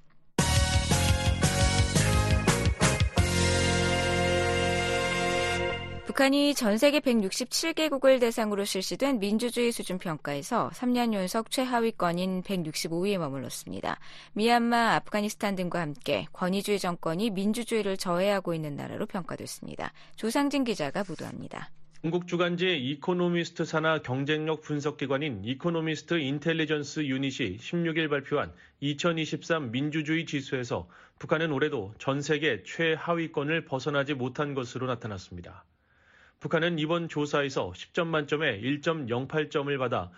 북한이 전 세계 167개국을 대상으로 실시된 민주주의 수준 평가에서 3년 연속 최하위권인 165위에 머물렀습니다. 미얀마, 아프가니스탄 등과 함께 권위주의 정권이 민주주의를 저해하고 있는 나라로 평가됐습니다. 조상진 기자가 보도합니다. 한국 주간지 이코노미스트 산하 경쟁력 분석기관인 이코노미스트 인텔리전스 유닛이 16일 발표한 2023 민주주의 지수에서 북한은 올해도 전 세계 최하위권을 벗어나지 못한 것으로 나타났습니다. 북한은 이번 조사에서 10점 만점에 1.08점을 받아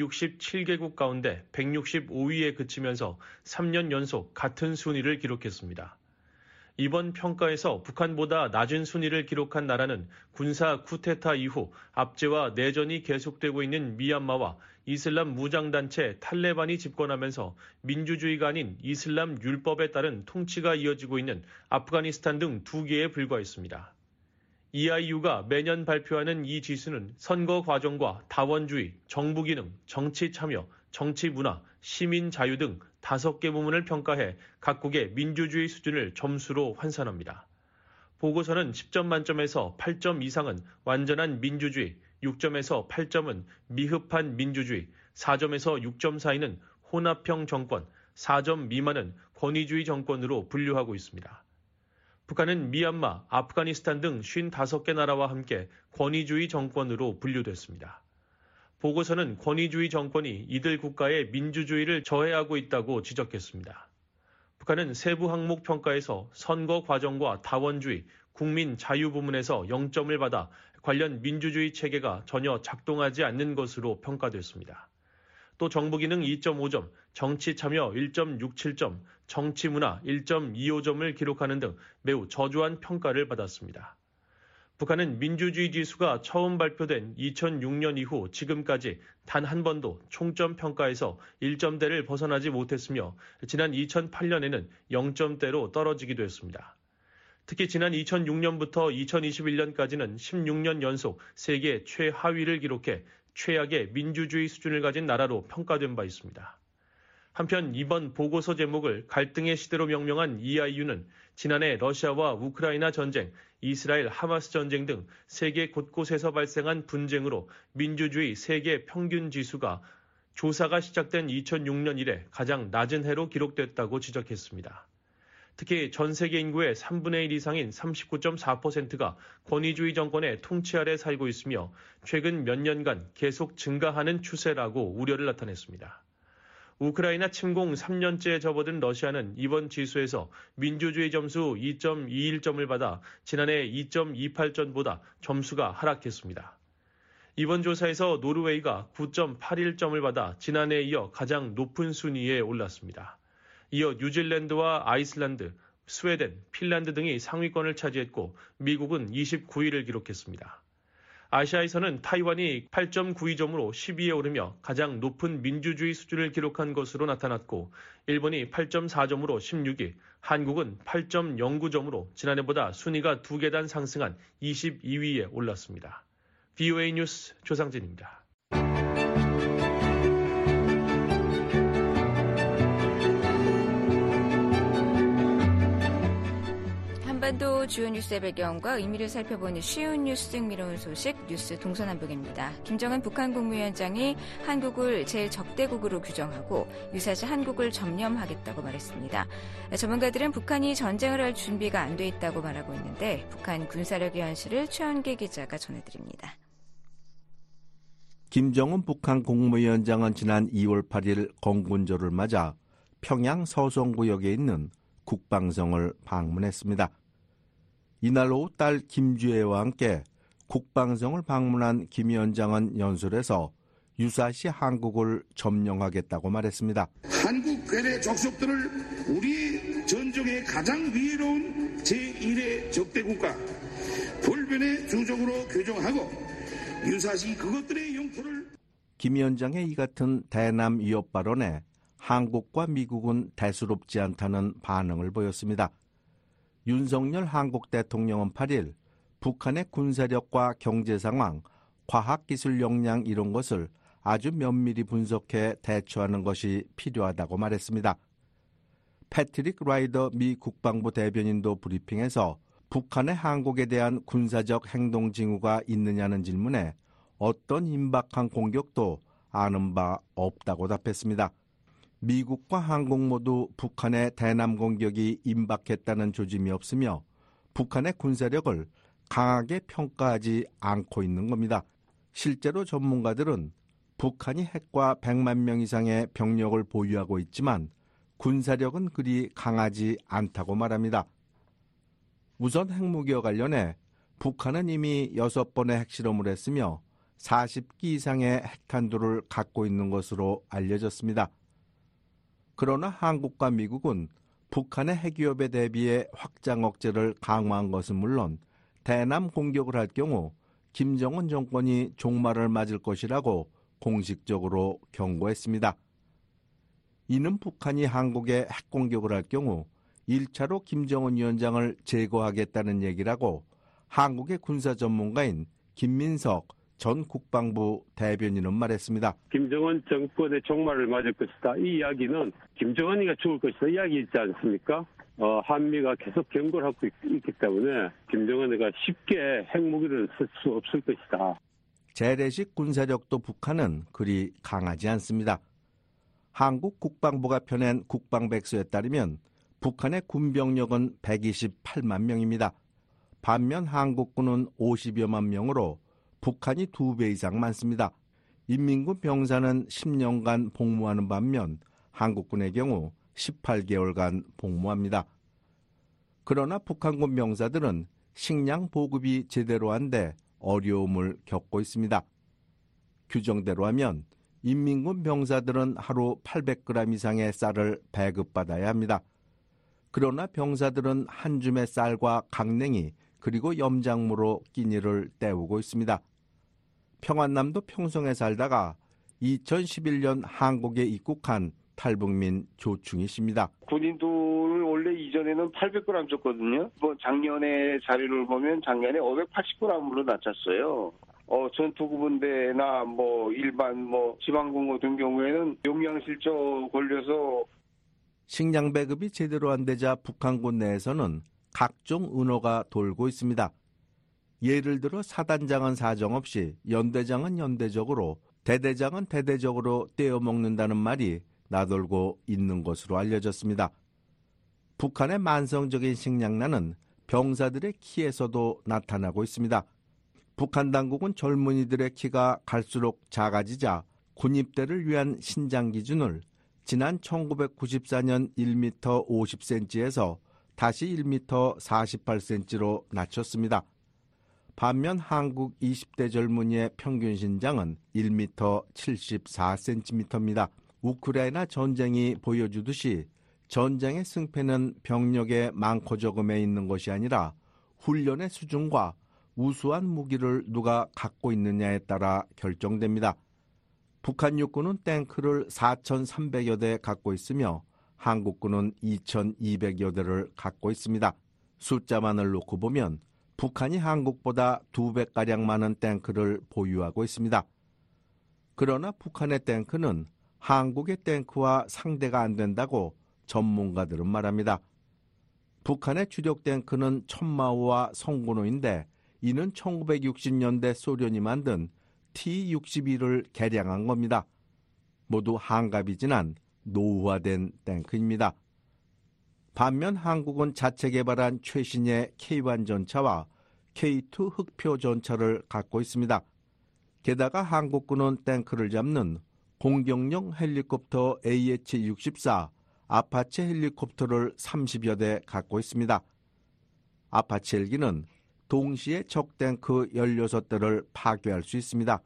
167개국 가운데 165위에 그치면서 3년 연속 같은 순위를 기록했습니다. 이번 평가에서 북한보다 낮은 순위를 기록한 나라는 군사 쿠데타 이후 압제와 내전이 계속되고 있는 미얀마와 이슬람 무장단체 탈레반이 집권하면서 민주주의가 아닌 이슬람 율법에 따른 통치가 이어지고 있는 아프가니스탄 등 2개에 불과했습니다. EIU가 매년 발표하는 이 지수는 선거 과정과 다원주의, 정부 기능, 정치 참여, 정치 문화, 시민 자유 등 5개 부문을 평가해 각국의 민주주의 수준을 점수로 환산합니다. 보고서는 10점 만점에서 8점 이상은 완전한 민주주의, 6점에서 8점은 미흡한 민주주의, 4점에서 6점 사이는 혼합형 정권, 4점 미만은 권위주의 정권으로 분류하고 있습니다. 북한은 미얀마, 아프가니스탄 등 55개 나라와 함께 권위주의 정권으로 분류됐습니다. 보고서는 권위주의 정권이 이들 국가의 민주주의를 저해하고 있다고 지적했습니다. 북한은 세부 항목 평가에서 선거 과정과 다원주의, 국민 자유 부문에서 0점을 받아 관련 민주주의 체계가 전혀 작동하지 않는 것으로 평가됐습니다. 또 정부 기능 2.5점, 정치 참여 1.67점, 정치 문화 1.25점을 기록하는 등 매우 저조한 평가를 받았습니다. 북한은 민주주의 지수가 처음 발표된 2006년 이후 지금까지 단 한 번도 총점 평가에서 1점대를 벗어나지 못했으며 지난 2008년에는 0점대로 떨어지기도 했습니다. 특히 지난 2006년부터 2021년까지는 16년 연속 세계 최하위를 기록해 최악의 민주주의 수준을 가진 나라로 평가된 바 있습니다. 한편 이번 보고서 제목을 갈등의 시대로 명명한 EIU는 지난해 러시아와 우크라이나 전쟁, 이스라엘 하마스 전쟁 등 세계 곳곳에서 발생한 분쟁으로 민주주의 세계 평균 지수가 조사가 시작된 2006년 이래 가장 낮은 해로 기록됐다고 지적했습니다. 특히 전 세계 인구의 3분의 1 이상인 39.4%가 권위주의 정권의 통치 아래 살고 있으며 최근 몇 년간 계속 증가하는 추세라고 우려를 나타냈습니다. 우크라이나 침공 3년째 접어든 러시아는 이번 지수에서 민주주의 점수 2.21점을 받아 지난해 2.28점보다 점수가 하락했습니다. 이번 조사에서 노르웨이가 9.81점을 받아 지난해에 이어 가장 높은 순위에 올랐습니다. 이어 뉴질랜드와 아이슬란드, 스웨덴, 핀란드 등이 상위권을 차지했고 미국은 29위를 기록했습니다. 아시아에서는 타이완이 8.92점으로 10위에 오르며 가장 높은 민주주의 수준을 기록한 것으로 나타났고 일본이 8.4점으로 16위, 한국은 8.09점으로 지난해보다 순위가 2계단 상승한 22위에 올랐습니다. VOA 뉴스 조상진입니다. 한반도 주요 뉴스의 배경과 의미를 살펴보는 쉬운 뉴스 흥미로운 소식 뉴스 동서남북입니다. 김정은 북한 국무위원장이 한국을 제1적대국으로 규정하고 유사시 한국을 점령하겠다고 말했습니다. 전문가들은 북한이 전쟁을 할 준비가 안 돼 있다고 말하고 있는데 북한 군사력의 현실을 최원계 기자가 전해드립니다. 김정은 북한 국무위원장은 지난 2월 8일 건군절을 맞아 평양 서성구역에 있는 국방성을 방문했습니다. 이날 오후 딸 김주애와 함께 국방성을 방문한 김 위원장은 연설에서 유사시 한국을 점령하겠다고 말했습니다. 한국 괴뢰 족속들을 우리 전적의 가장 위로운 제1의 적대국가 불변의 주적으로 규정하고 유사시 그것들의 영토를 김 위원장의 이 같은 대남 위협 발언에 한국과 미국은 대수롭지 않다는 반응을 보였습니다. 윤석열 한국 대통령은 8일 북한의 군사력과 경제 상황, 과학기술 역량 이런 것을 아주 면밀히 분석해 대처하는 것이 필요하다고 말했습니다. 패트릭 라이더 미 국방부 대변인도 브리핑에서 북한의 한국에 대한 군사적 행동 징후가 있느냐는 질문에 어떤 임박한 공격도 아는 바 없다고 답했습니다. 미국과 한국 모두 북한의 대남 공격이 임박했다는 조짐이 없으며 북한의 군사력을 강하게 평가하지 않고 있는 겁니다. 실제로 전문가들은 북한이 핵과 100만 명 이상의 병력을 보유하고 있지만 군사력은 그리 강하지 않다고 말합니다. 우선 핵무기와 관련해 북한은 이미 6번의 핵실험을 했으며 40기 이상의 핵탄두를 갖고 있는 것으로 알려졌습니다. 그러나 한국과 미국은 북한의 핵위협에 대비해 확장 억제를 강화한 것은 물론 대남 공격을 할 경우 김정은 정권이 종말을 맞을 것이라고 공식적으로 경고했습니다. 이는 북한이 한국에 핵공격을 할 경우 1차로 김정은 위원장을 제거하겠다는 얘기라고 한국의 군사 전문가인 김민석 전 국방부 대변인은 말했습니다. 김정은 정권의 종말을 맞을 것이다. 이 이야기는 김정은이가 죽을 것이다 이야기 있지 않습니까? 한미가 계속 경고를 하고 있기 때문에 김정은이가 쉽게 핵무기를 쓸 수 없을 것이다. 재래식 군사력도 북한은 그리 강하지 않습니다. 한국 국방부가 펴낸 국방백서에 따르면 북한의 군병력은 128만 명입니다. 반면 한국군은 50여만 명으로 북한이 2배 이상 많습니다. 인민군 병사는 10년간 복무하는 반면 한국군의 경우 18개월간 복무합니다. 그러나 북한군 병사들은 식량 보급이 제대로 안 돼 어려움을 겪고 있습니다. 규정대로 하면 인민군 병사들은 하루 800g 이상의 쌀을 배급받아야 합니다. 그러나 병사들은 한 줌의 쌀과 강냉이 그리고 염작무로 끼니를 때우고 있습니다. 평안남도 평성에 살다가 2011년 한국에 입국한 탈북민 조충희 씨입니다. 군인들을 원래 이전에는 800g 줬거든요. 작년에 자료를 보면 작년에 580g으로 낮췄어요. 전투부분대나 일반 지방군 같은 경우에는 용량실조 걸려서 식량 배급이 제대로 안 되자 북한군 내에서는 각종 은어가 돌고 있습니다. 예를 들어 사단장은 사정없이 연대장은 연대적으로 대대장은 대대적으로 떼어먹는다는 말이 나돌고 있는 것으로 알려졌습니다. 북한의 만성적인 식량난은 병사들의 키에서도 나타나고 있습니다. 북한 당국은 젊은이들의 키가 갈수록 작아지자 군입대를 위한 신장 기준을 지난 1994년 1m 50cm에서 다시 1m 48cm로 낮췄습니다. 반면 한국 20대 젊은이의 평균 신장은 1m 74cm입니다. 우크라이나 전쟁이 보여주듯이 전쟁의 승패는 병력의 많고 적음에 있는 것이 아니라 훈련의 수준과 우수한 무기를 누가 갖고 있느냐에 따라 결정됩니다. 북한 육군은 탱크를 4,300여 대 갖고 있으며 한국군은 2,200여 대를 갖고 있습니다. 숫자만을 놓고 보면 북한이 한국보다 2배가량 많은 탱크를 보유하고 있습니다. 그러나 북한의 탱크는 한국의 탱크와 상대가 안 된다고 전문가들은 말합니다. 북한의 주력 탱크는 천마호와 성군호인데 이는 1960년대 소련이 만든 T-62를 개량한 겁니다. 모두 한갑이 지난 노후화된 탱크입니다. 반면 한국은 자체 개발한 최신의 K1 전차와 K2 흑표 전차를 갖고 있습니다. 게다가 한국군은 탱크를 잡는 공격용 헬리콥터 AH-64 아파치 헬리콥터를 30여 대 갖고 있습니다. 아파치 헬기는 동시에 적 탱크 16대를 파괴할 수 있습니다.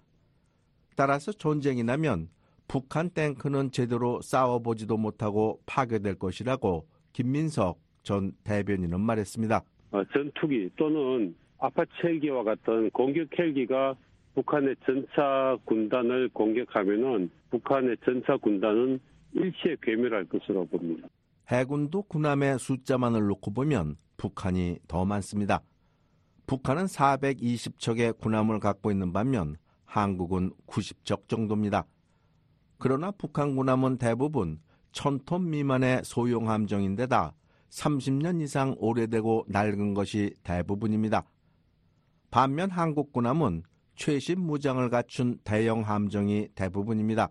따라서 전쟁이 나면 북한 탱크는 제대로 싸워보지도 못하고 파괴될 것이라고 김민석 전 대변인은 말했습니다. 전투기 또는 아파치 헬기와 같은 공격 헬기가 북한의 전차 군단을 공격하면은 북한의 전차 군단은 일시에 괴멸할 것으로 봅니다. 해군도 군함의 숫자만을 놓고 보면 북한이 더 많습니다. 북한은 420척의 군함을 갖고 있는 반면 한국은 90척 정도입니다. 그러나 북한 군함은 대부분 1000톤 미만의 소형 함정인데다 30년 이상 오래되고 낡은 것이 대부분입니다. 반면 한국 군함은 최신 무장을 갖춘 대형 함정이 대부분입니다.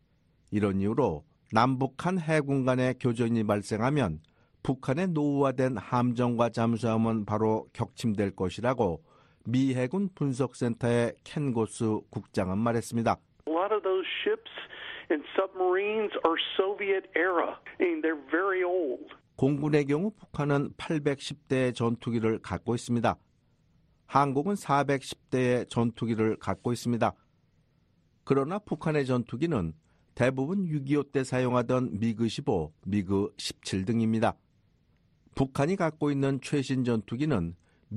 이런 이유로 남북한 해군 간의 교전이 발생하면 북한의 노후화된 함정과 잠수함은 바로 격침될 것이라고 미 해군 분석센터의 켄 고스 국장은 말했습니다. A lot of those ships and submarines are Soviet era, and they're very old. 공군의 경우 북한은 810대의 전투기를 갖고 있습니다. 한국은 410대의 전투기를 갖고 있습니다. 그러나 북한의 전투기는 대부분 6.25 때 사용하던 미그-15, 미그-17 등입니다. 북한이 갖고 있는 최신 전투기는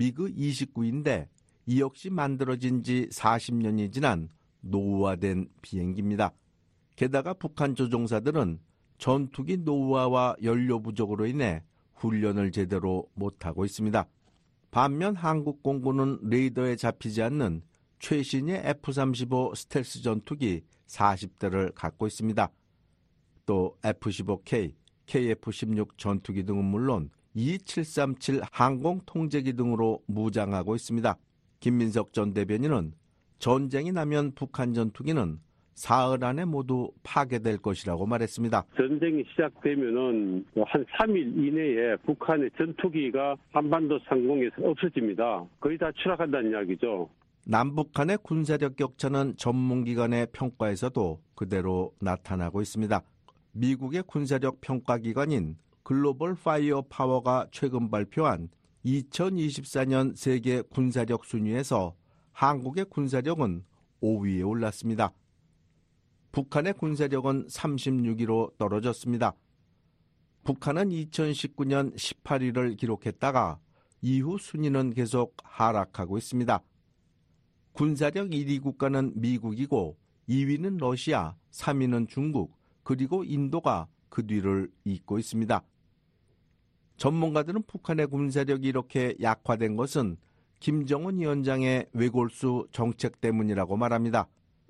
미그-29인데 이 역시 만들어진 지 40년이 지난 노후화된 비행기입니다. 게다가 북한 조종사들은 전투기 노후화와 연료 부족으로 인해 훈련을 제대로 못하고 있습니다. 반면 한국 공군은 레이더에 잡히지 않는 최신의 F-35 스텔스 전투기 40대를 갖고 있습니다. 또 F-15K, KF-16 전투기 등은 물론 E-737 항공통제기 등으로 무장하고 있습니다. 김민석 전 대변인은 전쟁이 나면 북한 전투기는 사흘 안에 모두 파괴될 것이라고 말했습니다. 전쟁이 시작되면은 한 3일 이내에 북한의 전투기가 한반도 상공에서 없어집니다. 거의 다 추락한다는 이야기죠. 남북한의 군사력 격차는 전문기관의 평가에서도 그대로 나타나고 있습니다. 미국의 군사력 평가기관인 글로벌 파이어 파워가 최근 발표한 2024년 세계 군사력 순위에서 한국의 군사력은 5위에 올랐습니다. 북한의 군사력은 36위로 떨어졌습니다. 북한은 2019년 18위를 기록했다가 이후 순위는 계속 하락하고 있습니다. 군사력 1위 국가는 미국이고 2위는 러시아, 3위는 중국, 그리고 인도가 그 뒤를 잇고 있습니다. 전문가들은 북한의 군사력이 이렇게 약화된 것은 김정은 위원장의 외골수 정책 때문이라고 말합니다.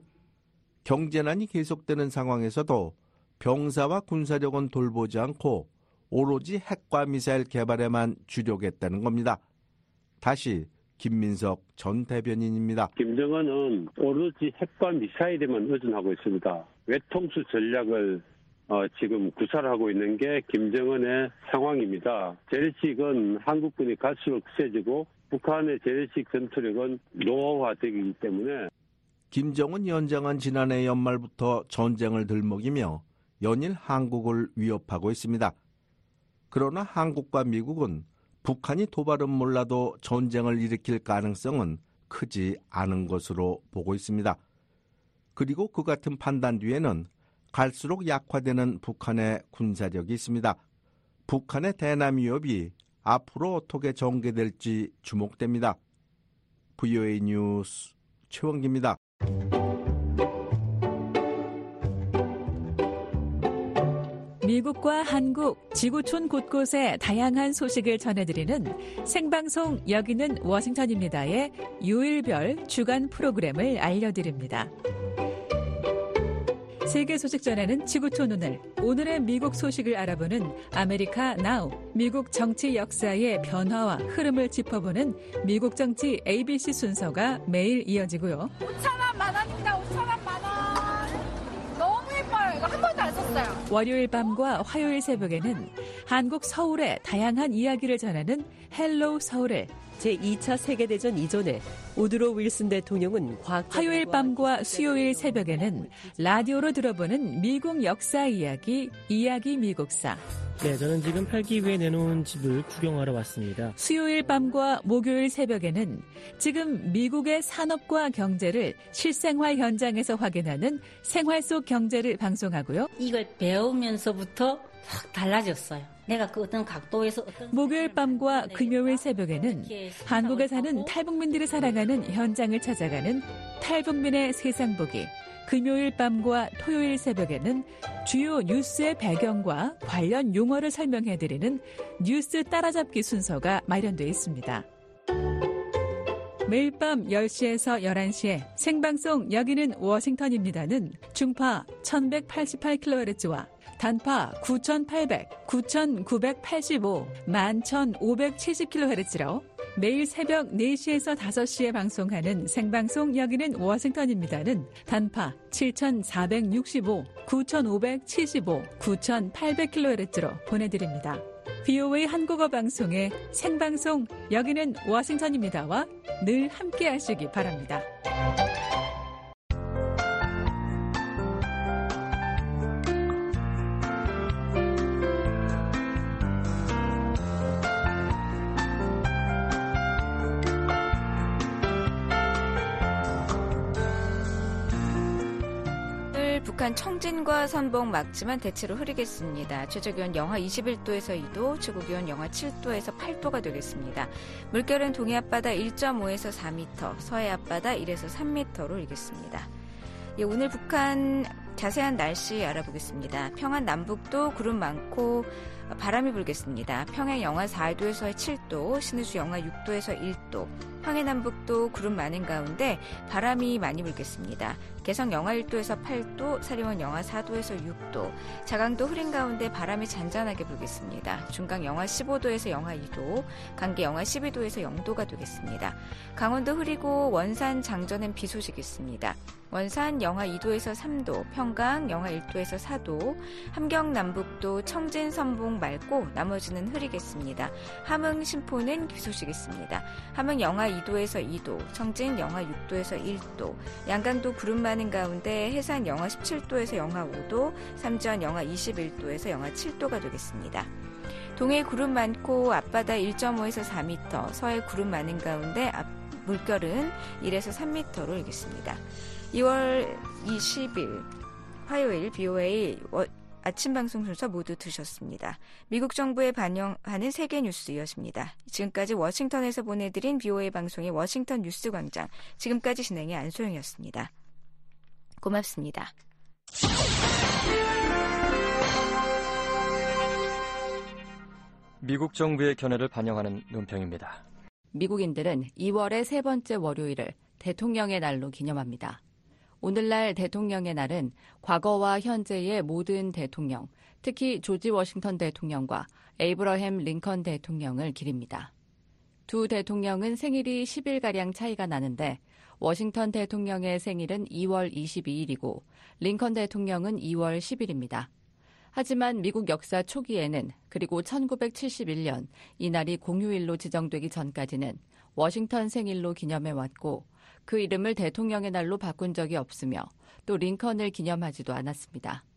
경제난이 계속되는 상황에서도 병사와 군사력은 돌보지 않고 오로지 핵과 미사일 개발에만 주력했다는 겁니다. 다시 김민석 전 대변인입니다. 김정은은 오로지 핵과 미사일에만 의존하고 있습니다. 외통수 전략을 지금 구사하고 있는 게 김정은의 상황입니다. 재래식은 한국군이 갈수록 세지고 북한의 재래식 전투력은 노후화되기 때문에 김정은 위원장은 지난해 연말부터 전쟁을 들먹이며 연일 한국을 위협하고 있습니다. 그러나 한국과 미국은 북한이 도발은 몰라도 전쟁을 일으킬 가능성은 크지 않은 것으로 보고 있습니다. 그리고 그 같은 판단 뒤에는 갈수록 약화되는 북한의 군사력이 있습니다. 북한의 대남 위협이 앞으로 어떻게 전개될지 주목됩니다. VOA 뉴스 최원기입니다. 미국과 한국, 지구촌 곳곳의 다양한 소식을 전해드리는 생방송 여기는 워싱턴입니다의 요일별 주간 프로그램을 알려드립니다. 세계 소식 전에는 지구촌 오늘의 미국 소식을 알아보는 아메리카 나우, 미국 정치 역사의 변화와 흐름을 짚어보는 미국 정치 ABC 순서가 매일 이어지고요. 5,000원 만원입니다. 5,000원 만원. 너무 예뻐요. 이거 한 번도 안 썼어요. 월요일 밤과 화요일 새벽에는 한국 서울의 다양한 이야기를 전하는 헬로우 서울을, 제2차 세계대전 이전에 우드로 윌슨 대통령은 화요일 밤과 수요일 새벽에는 라디오로 들어보는 미국 역사 이야기 미국사. 네, 저는 지금 팔기 위해 내놓은 집을 구경하러 왔습니다. 수요일 밤과 목요일 새벽에는 지금 미국의 산업과 경제를 실생활 현장에서 확인하는 생활 속 경제를 방송하고요. 이걸 배우면서부터 확 달라졌어요. 내가 그 어떤 각도에서 목요일 밤과 금요일 새벽에는 한국에 사는 탈북민들이 살아가는 현장을 찾아가는 탈북민의 세상 보기. 금요일 밤과 토요일 새벽에는 주요 뉴스의 배경과 관련 용어를 설명해드리는 뉴스 따라잡기 순서가 마련되어 있습니다. 매일 밤 10시에서 11시에 생방송 여기는 워싱턴입니다는 중파 1188kHz와 단파 9800, 9985, 11570kHz로 매일 새벽 4시에서 5시에 방송하는 생방송 여기는 워싱턴입니다는 단파 7465, 9575, 9800kHz로 보내드립니다. VOA 한국어 방송의 생방송 여기는 워싱턴입니다와 늘 함께 하시기 바랍니다. 북한 청진과 선봉 막지만 대체로 흐리겠습니다. 최저기온 영하 21도에서 2도, 최고기온 영하 7도에서 8도가 되겠습니다. 물결은 동해 앞바다 1.5에서 4m, 서해 앞바다 1에서 3m로 일겠습니다. 오늘 북한 자세한 날씨 알아보겠습니다. 평안 남북도 구름 많고 바람이 불겠습니다. 평양 영하 4도에서 7도, 신의주 영하 6도에서 1도, 황해 남북도 구름 많은 가운데 바람이 많이 불겠습니다. 개성 영하 1도에서 8도, 사리원 영하 4도에서 6도, 자강도 흐린 가운데 바람이 잔잔하게 불겠습니다. 중강 영하 15도에서 영하 2도, 강계 영하 12도에서 0도가 되겠습니다. 강원도 흐리고 원산 장전엔 비 소식이 있습니다. 원산 영하 2도에서 3도, 평강 영하 1도에서 4도, 함경 남북도 청진 선봉 맑고 나머지는 흐리겠습니다. 함흥 신포는 비 소식이 있습니다. 함흥 영하 2도에서 2도, 청진 영하 6도에서 1도, 양강도 구름 많은 가운데 해산 영하 17도에서 영하 5도, 삼전 영하 21도에서 영하 7도가 되겠습니다. 동해 구름 많고 앞바다 1.5에서 4m, 서해 구름 많은 가운데 물결은 1에서 3m로 일겠습니다. 2월 20일 화요일 BOA 아침 방송 순서 모두 들으셨습니다. 미국 정부에 반영하는 세계 뉴스 이어집니다. 지금까지 워싱턴에서 보내드린 BOA 방송의 워싱턴 뉴스 광장, 지금까지 진행의 안소영이었습니다. 고맙습니다. 미국 정부의 견해를 반영하는 논평입니다. 미국인들은 2월의 세 번째 월요일을 대통령의 날로 기념합니다. 오늘날 대통령의 날은 과거와 현재의 모든 대통령, 특히 조지 워싱턴 대통령과 에이브러햄 링컨 대통령을 기립니다. 두 대통령은 생일이 10일가량 차이가 나는데 워싱턴 대통령의 생일은 2월 22일이고 링컨 대통령은 2월 10일입니다. 하지만 미국 역사 초기에는, 그리고 1971년 이날이 공휴일로 지정되기 전까지는 워싱턴 생일로 기념해왔고 그 이름을 대통령의 날로 바꾼 적이 없으며 또 링컨을 기념하지도 않았습니다.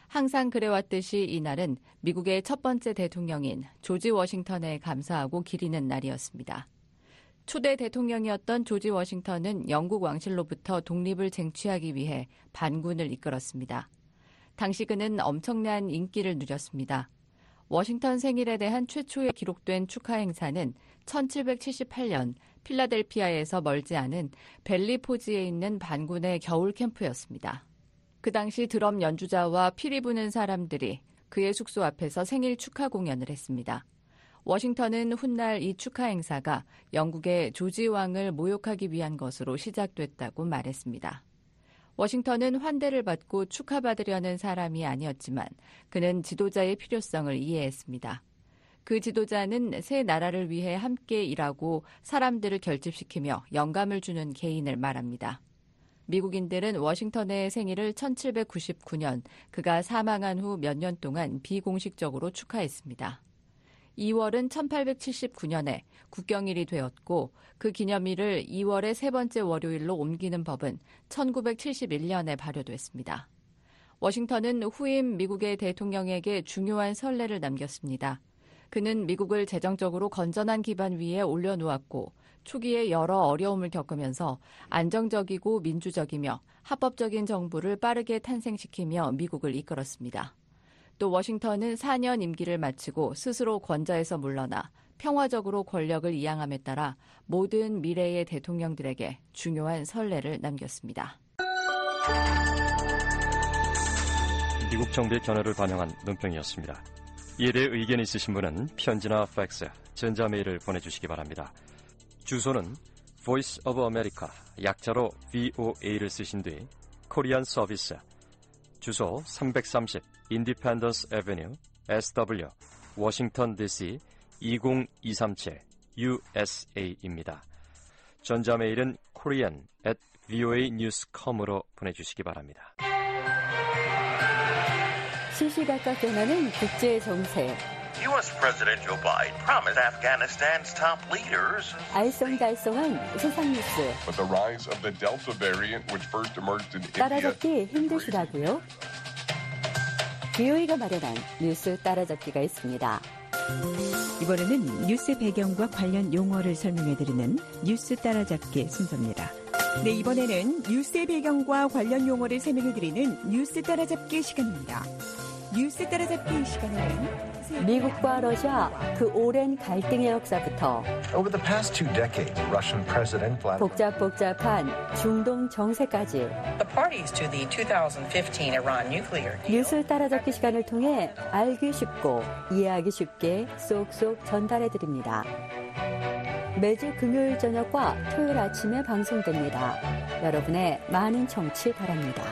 항상 그래왔듯이 이날은 미국의 첫 번째 대통령인 조지 워싱턴에 감사하고 기리는 날이었습니다. 초대 대통령이었던 조지 워싱턴은 영국 왕실로부터 독립을 쟁취하기 위해 반군을 이끌었습니다. 당시 그는 엄청난 인기를 누렸습니다. 워싱턴 생일에 대한 최초의 기록된 축하 행사는 1778년 필라델피아에서 멀지 않은 벨리포지에 있는 반군의 겨울 캠프였습니다. 그 당시 드럼 연주자와 피리 부는 사람들이 그의 숙소 앞에서 생일 축하 공연을 했습니다. 워싱턴은 훗날 이 축하 행사가 영국의 조지 왕을 모욕하기 위한 것으로 시작됐다고 말했습니다. 워싱턴은 환대를 받고 축하받으려는 사람이 아니었지만 그는 지도자의 필요성을 이해했습니다. 그 지도자는 새 나라를 위해 함께 일하고 사람들을 결집시키며 영감을 주는 개인을 말합니다. 미국인들은 워싱턴의 생일을 1799년 그가 사망한 후 몇 년 동안 비공식적으로 축하했습니다. 2월은 1879년에 국경일이 되었고 그 기념일을 2월의 세 번째 월요일로 옮기는 법은 1971년에 발효됐습니다. 워싱턴은 후임 미국의 대통령에게 중요한 선례를 남겼습니다. 그는 미국을 재정적으로 건전한 기반 위에 올려놓았고 초기에 여러 어려움을 겪으면서 안정적이고 민주적이며 합법적인 정부를 빠르게 탄생시키며 미국을 이끌었습니다. 또 워싱턴은 4년 임기를 마치고 스스로 권좌에서 물러나 평화적으로 권력을 이양함에 따라 모든 미래의 대통령들에게 중요한 선례를 남겼습니다. 미국 정부의 견해를 반영한 논평이었습니다. 이에 대해 의견이 있으신 분은 편지나 팩스, 전자메일을 보내주시기 바랍니다. 주소는 Voice of America, 약자로 VOA를 쓰신 뒤 코리안 서비스, 주소 330 Independence Avenue, SW, 워싱턴 DC 20237 USA입니다. 전자메일은 korean@voanews.com으로 보내주시기 바랍니다. 시시각각 변하는 국제 정세. U.S. President Joe Biden promised Afghanistan's top leaders. 알쏭달쏭한 세상 뉴스. But the rise of the Delta variant, which first emerged in India. 따라잡기 힘드시다고요? BOA가 마련한 뉴스 따라잡기가 있습니다. 이번에는 뉴스 배경과 관련 용어를 설명해드리는 뉴스 따라잡기 순서입니다. 네, 이번에는 뉴스의 배경과 관련 용어를 설명해드리는 뉴스 따라잡기 시간입니다. 뉴스 따라잡기 시간에는 미국과 러시아 그 오랜 갈등의 역사부터 복잡한 중동 정세까지 뉴스 따라잡기 시간을 통해 알기 쉽고 이해하기 쉽게 쏙쏙 전달해드립니다. 매주 금요일 저녁과 토요일 아침에 방송됩니다. 여러분의 많은 청취 바랍니다.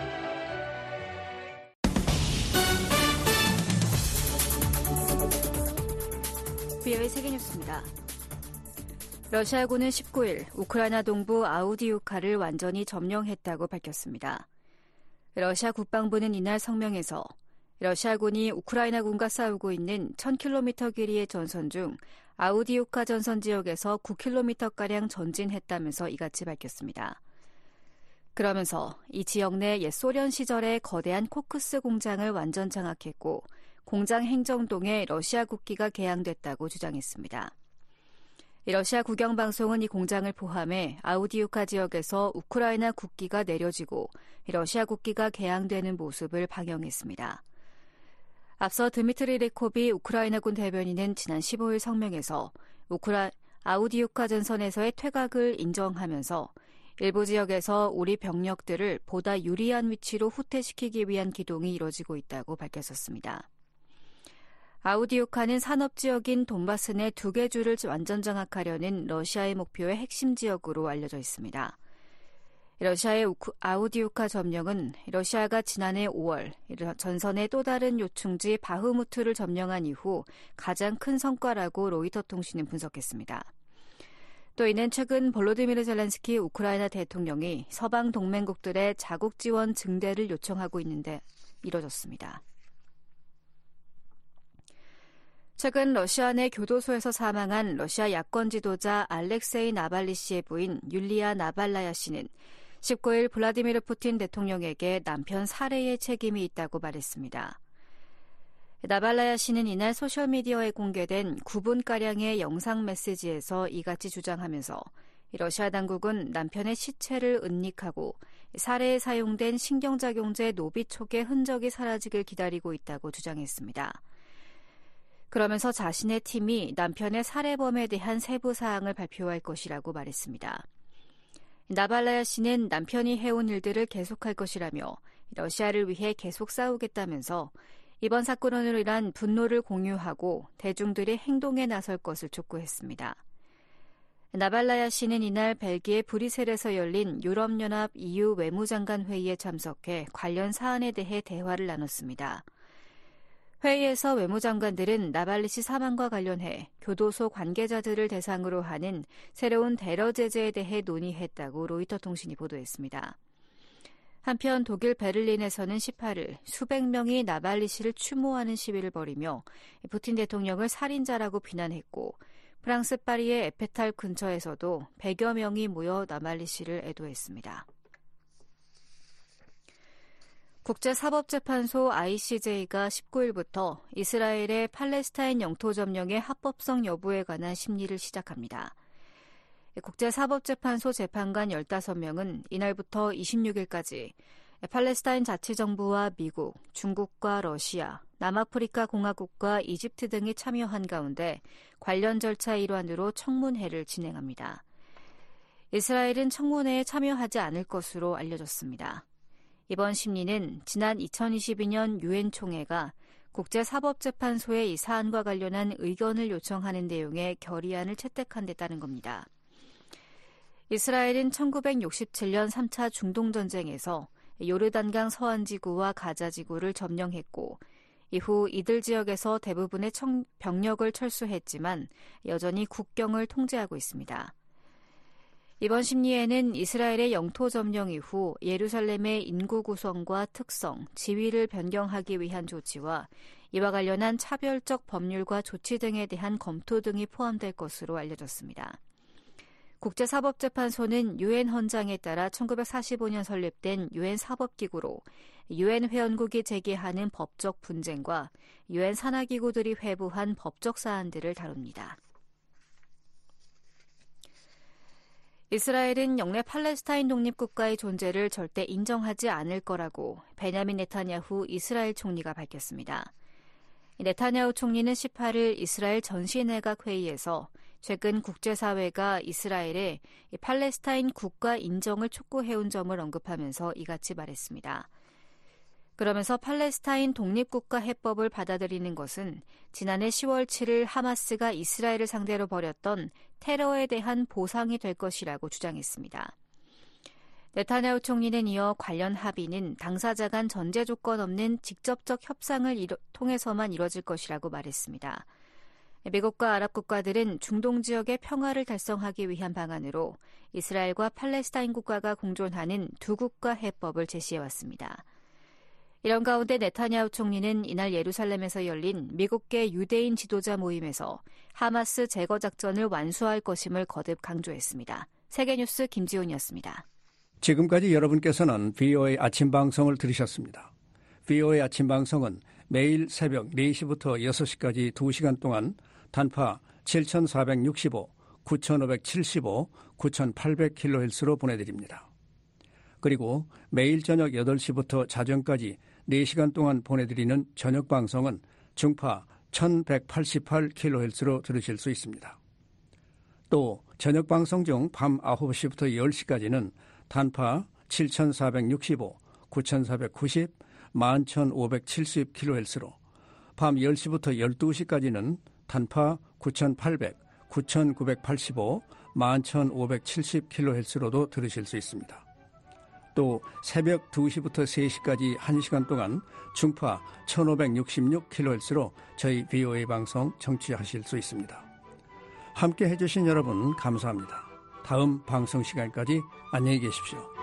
BOA 세계뉴스입니다. 러시아군은 19일 우크라이나 동부 아우디우카를 완전히 점령했다고 밝혔습니다. 러시아 국방부는 이날 성명에서 러시아군이 우크라이나군과 싸우고 있는 1000km 길이의 전선 중 아우디우카 전선 지역에서 9km가량 전진했다면서 이같이 밝혔습니다. 그러면서 이 지역 내 옛 소련 시절의 거대한 코크스 공장을 완전 장악했고 공장 행정동에 러시아 국기가 개양됐다고 주장했습니다. 러시아 국영방송은 이 공장을 포함해 아우디우카 지역에서 우크라이나 국기가 내려지고 러시아 국기가 개양되는 모습을 방영했습니다. 앞서 드미트리 레코비 우크라이나군 대변인은 지난 15일 성명에서 아우디우카 전선에서의 퇴각을 인정하면서 일부 지역에서 우리 병력들을 보다 유리한 위치로 후퇴시키기 위한 기동이 이뤄지고 있다고 밝혔었습니다. 아우디우카는 산업지역인 돈바스 내 2개 주를 완전 장악하려는 러시아의 목표의 핵심 지역으로 알려져 있습니다. 러시아의 아우디우카 점령은 러시아가 지난해 5월 전선의 또 다른 요충지 바흐무트를 점령한 이후 가장 큰 성과라고 로이터 통신은 분석했습니다. 또 이는 최근 볼로디미르 젤렌스키 우크라이나 대통령이 서방 동맹국들의 자국 지원 증대를 요청하고 있는데 이뤄졌습니다. 최근 러시아 내 교도소에서 사망한 러시아 야권 지도자 알렉세이 나발리 씨의 부인 율리아 나발라야 씨는 19일 블라디미르 푸틴 대통령에게 남편 살해의 책임이 있다고 말했습니다. 나발라야 씨는 이날 소셜미디어에 공개된 9분가량의 영상 메시지에서 이같이 주장하면서 러시아 당국은 남편의 시체를 은닉하고 살해에 사용된 신경작용제 노비촉의 흔적이 사라지길 기다리고 있다고 주장했습니다. 그러면서 자신의 팀이 남편의 살해범에 대한 세부 사항을 발표할 것이라고 말했습니다. 나발라야 씨는 남편이 해온 일들을 계속할 것이라며 러시아를 위해 계속 싸우겠다면서 이번 사건으로 인한 분노를 공유하고 대중들이 행동에 나설 것을 촉구했습니다. 나발라야 씨는 이날 벨기에 브뤼셀에서 열린 유럽연합 EU 외무장관 회의에 참석해 관련 사안에 대해 대화를 나눴습니다. 회의에서 외무장관들은 나발리 씨 사망과 관련해 교도소 관계자들을 대상으로 하는 새로운 테러 제재에 대해 논의했다고 로이터 통신이 보도했습니다. 한편 독일 베를린에서는 18일 수백 명이 나발리 씨를 추모하는 시위를 벌이며 푸틴 대통령을 살인자라고 비난했고 프랑스 파리의 에펠탑 근처에서도 100여 명이 모여 나발리 씨를 애도했습니다. 국제사법재판소 ICJ가 19일부터 이스라엘의 팔레스타인 영토 점령의 합법성 여부에 관한 심리를 시작합니다. 국제사법재판소 재판관 15명은 이날부터 26일까지 팔레스타인 자치정부와 미국, 중국과 러시아, 남아프리카 공화국과 이집트 등이 참여한 가운데 관련 절차 일환으로 청문회를 진행합니다. 이스라엘은 청문회에 참여하지 않을 것으로 알려졌습니다. 이번 심리는 지난 2022년 유엔 총회가 국제사법재판소에 이 사안과 관련한 의견을 요청하는 내용의 결의안을 채택한 데 따른 겁니다. 이스라엘은 1967년 3차 중동전쟁에서 요르단강 서안지구와 가자지구를 점령했고 이후 이들 지역에서 대부분의 병력을 철수했지만 여전히 국경을 통제하고 있습니다. 이번 심리에는 이스라엘의 영토 점령 이후 예루살렘의 인구 구성과 특성, 지위를 변경하기 위한 조치와 이와 관련한 차별적 법률과 조치 등에 대한 검토 등이 포함될 것으로 알려졌습니다. 국제사법재판소는 유엔 헌장에 따라 1945년 설립된 유엔 사법기구로 유엔 회원국이 제기하는 법적 분쟁과 유엔 산하기구들이 회부한 법적 사안들을 다룹니다. 이스라엘은 영내 팔레스타인 독립국가의 존재를 절대 인정하지 않을 거라고 베냐민 네타냐후 이스라엘 총리가 밝혔습니다. 네타냐후 총리는 18일 이스라엘 전시내각 회의에서 최근 국제사회가 이스라엘의 팔레스타인 국가 인정을 촉구해온 점을 언급하면서 이같이 말했습니다. 그러면서 팔레스타인 독립국가 해법을 받아들이는 것은 지난해 10월 7일 하마스가 이스라엘을 상대로 벌였던 테러에 대한 보상이 될 것이라고 주장했습니다. 네타냐후 총리는 이어 관련 합의는 당사자 간 전제 조건 없는 직접적 협상을 통해서만 이뤄질 것이라고 말했습니다. 미국과 아랍 국가들은 중동 지역의 평화를 달성하기 위한 방안으로 이스라엘과 팔레스타인 국가가 공존하는 두 국가 해법을 제시해왔습니다. 이런 가운데 네타냐후 총리는 이날 예루살렘에서 열린 미국계 유대인 지도자 모임에서 하마스 제거 작전을 완수할 것임을 거듭 강조했습니다. 세계뉴스 김지훈이었습니다. 지금까지 여러분께서는 VOA 아침 방송을 들으셨습니다. VOA 아침 방송은 매일 새벽 4시부터 6시까지 2시간 동안 단파 7,465, 9,575, 9,800kHz로 보내드립니다. 그리고 매일 저녁 8시부터 자정까지 4시간 동안 보내드리는 저녁 방송은 중파 1188kHz로 들으실 수 있습니다. 또 저녁 방송 중 밤 9시부터 10시까지는 단파 7465, 9490, 11570kHz로 밤 10시부터 12시까지는 단파 9800, 9985, 11570kHz로도 들으실 수 있습니다. 또 새벽 2시부터 3시까지 1시간 동안 중파 1566kHz로 저희 VOA 방송 청취하실 수 있습니다. 함께 해주신 여러분 감사합니다. 다음 방송 시간까지 안녕히 계십시오.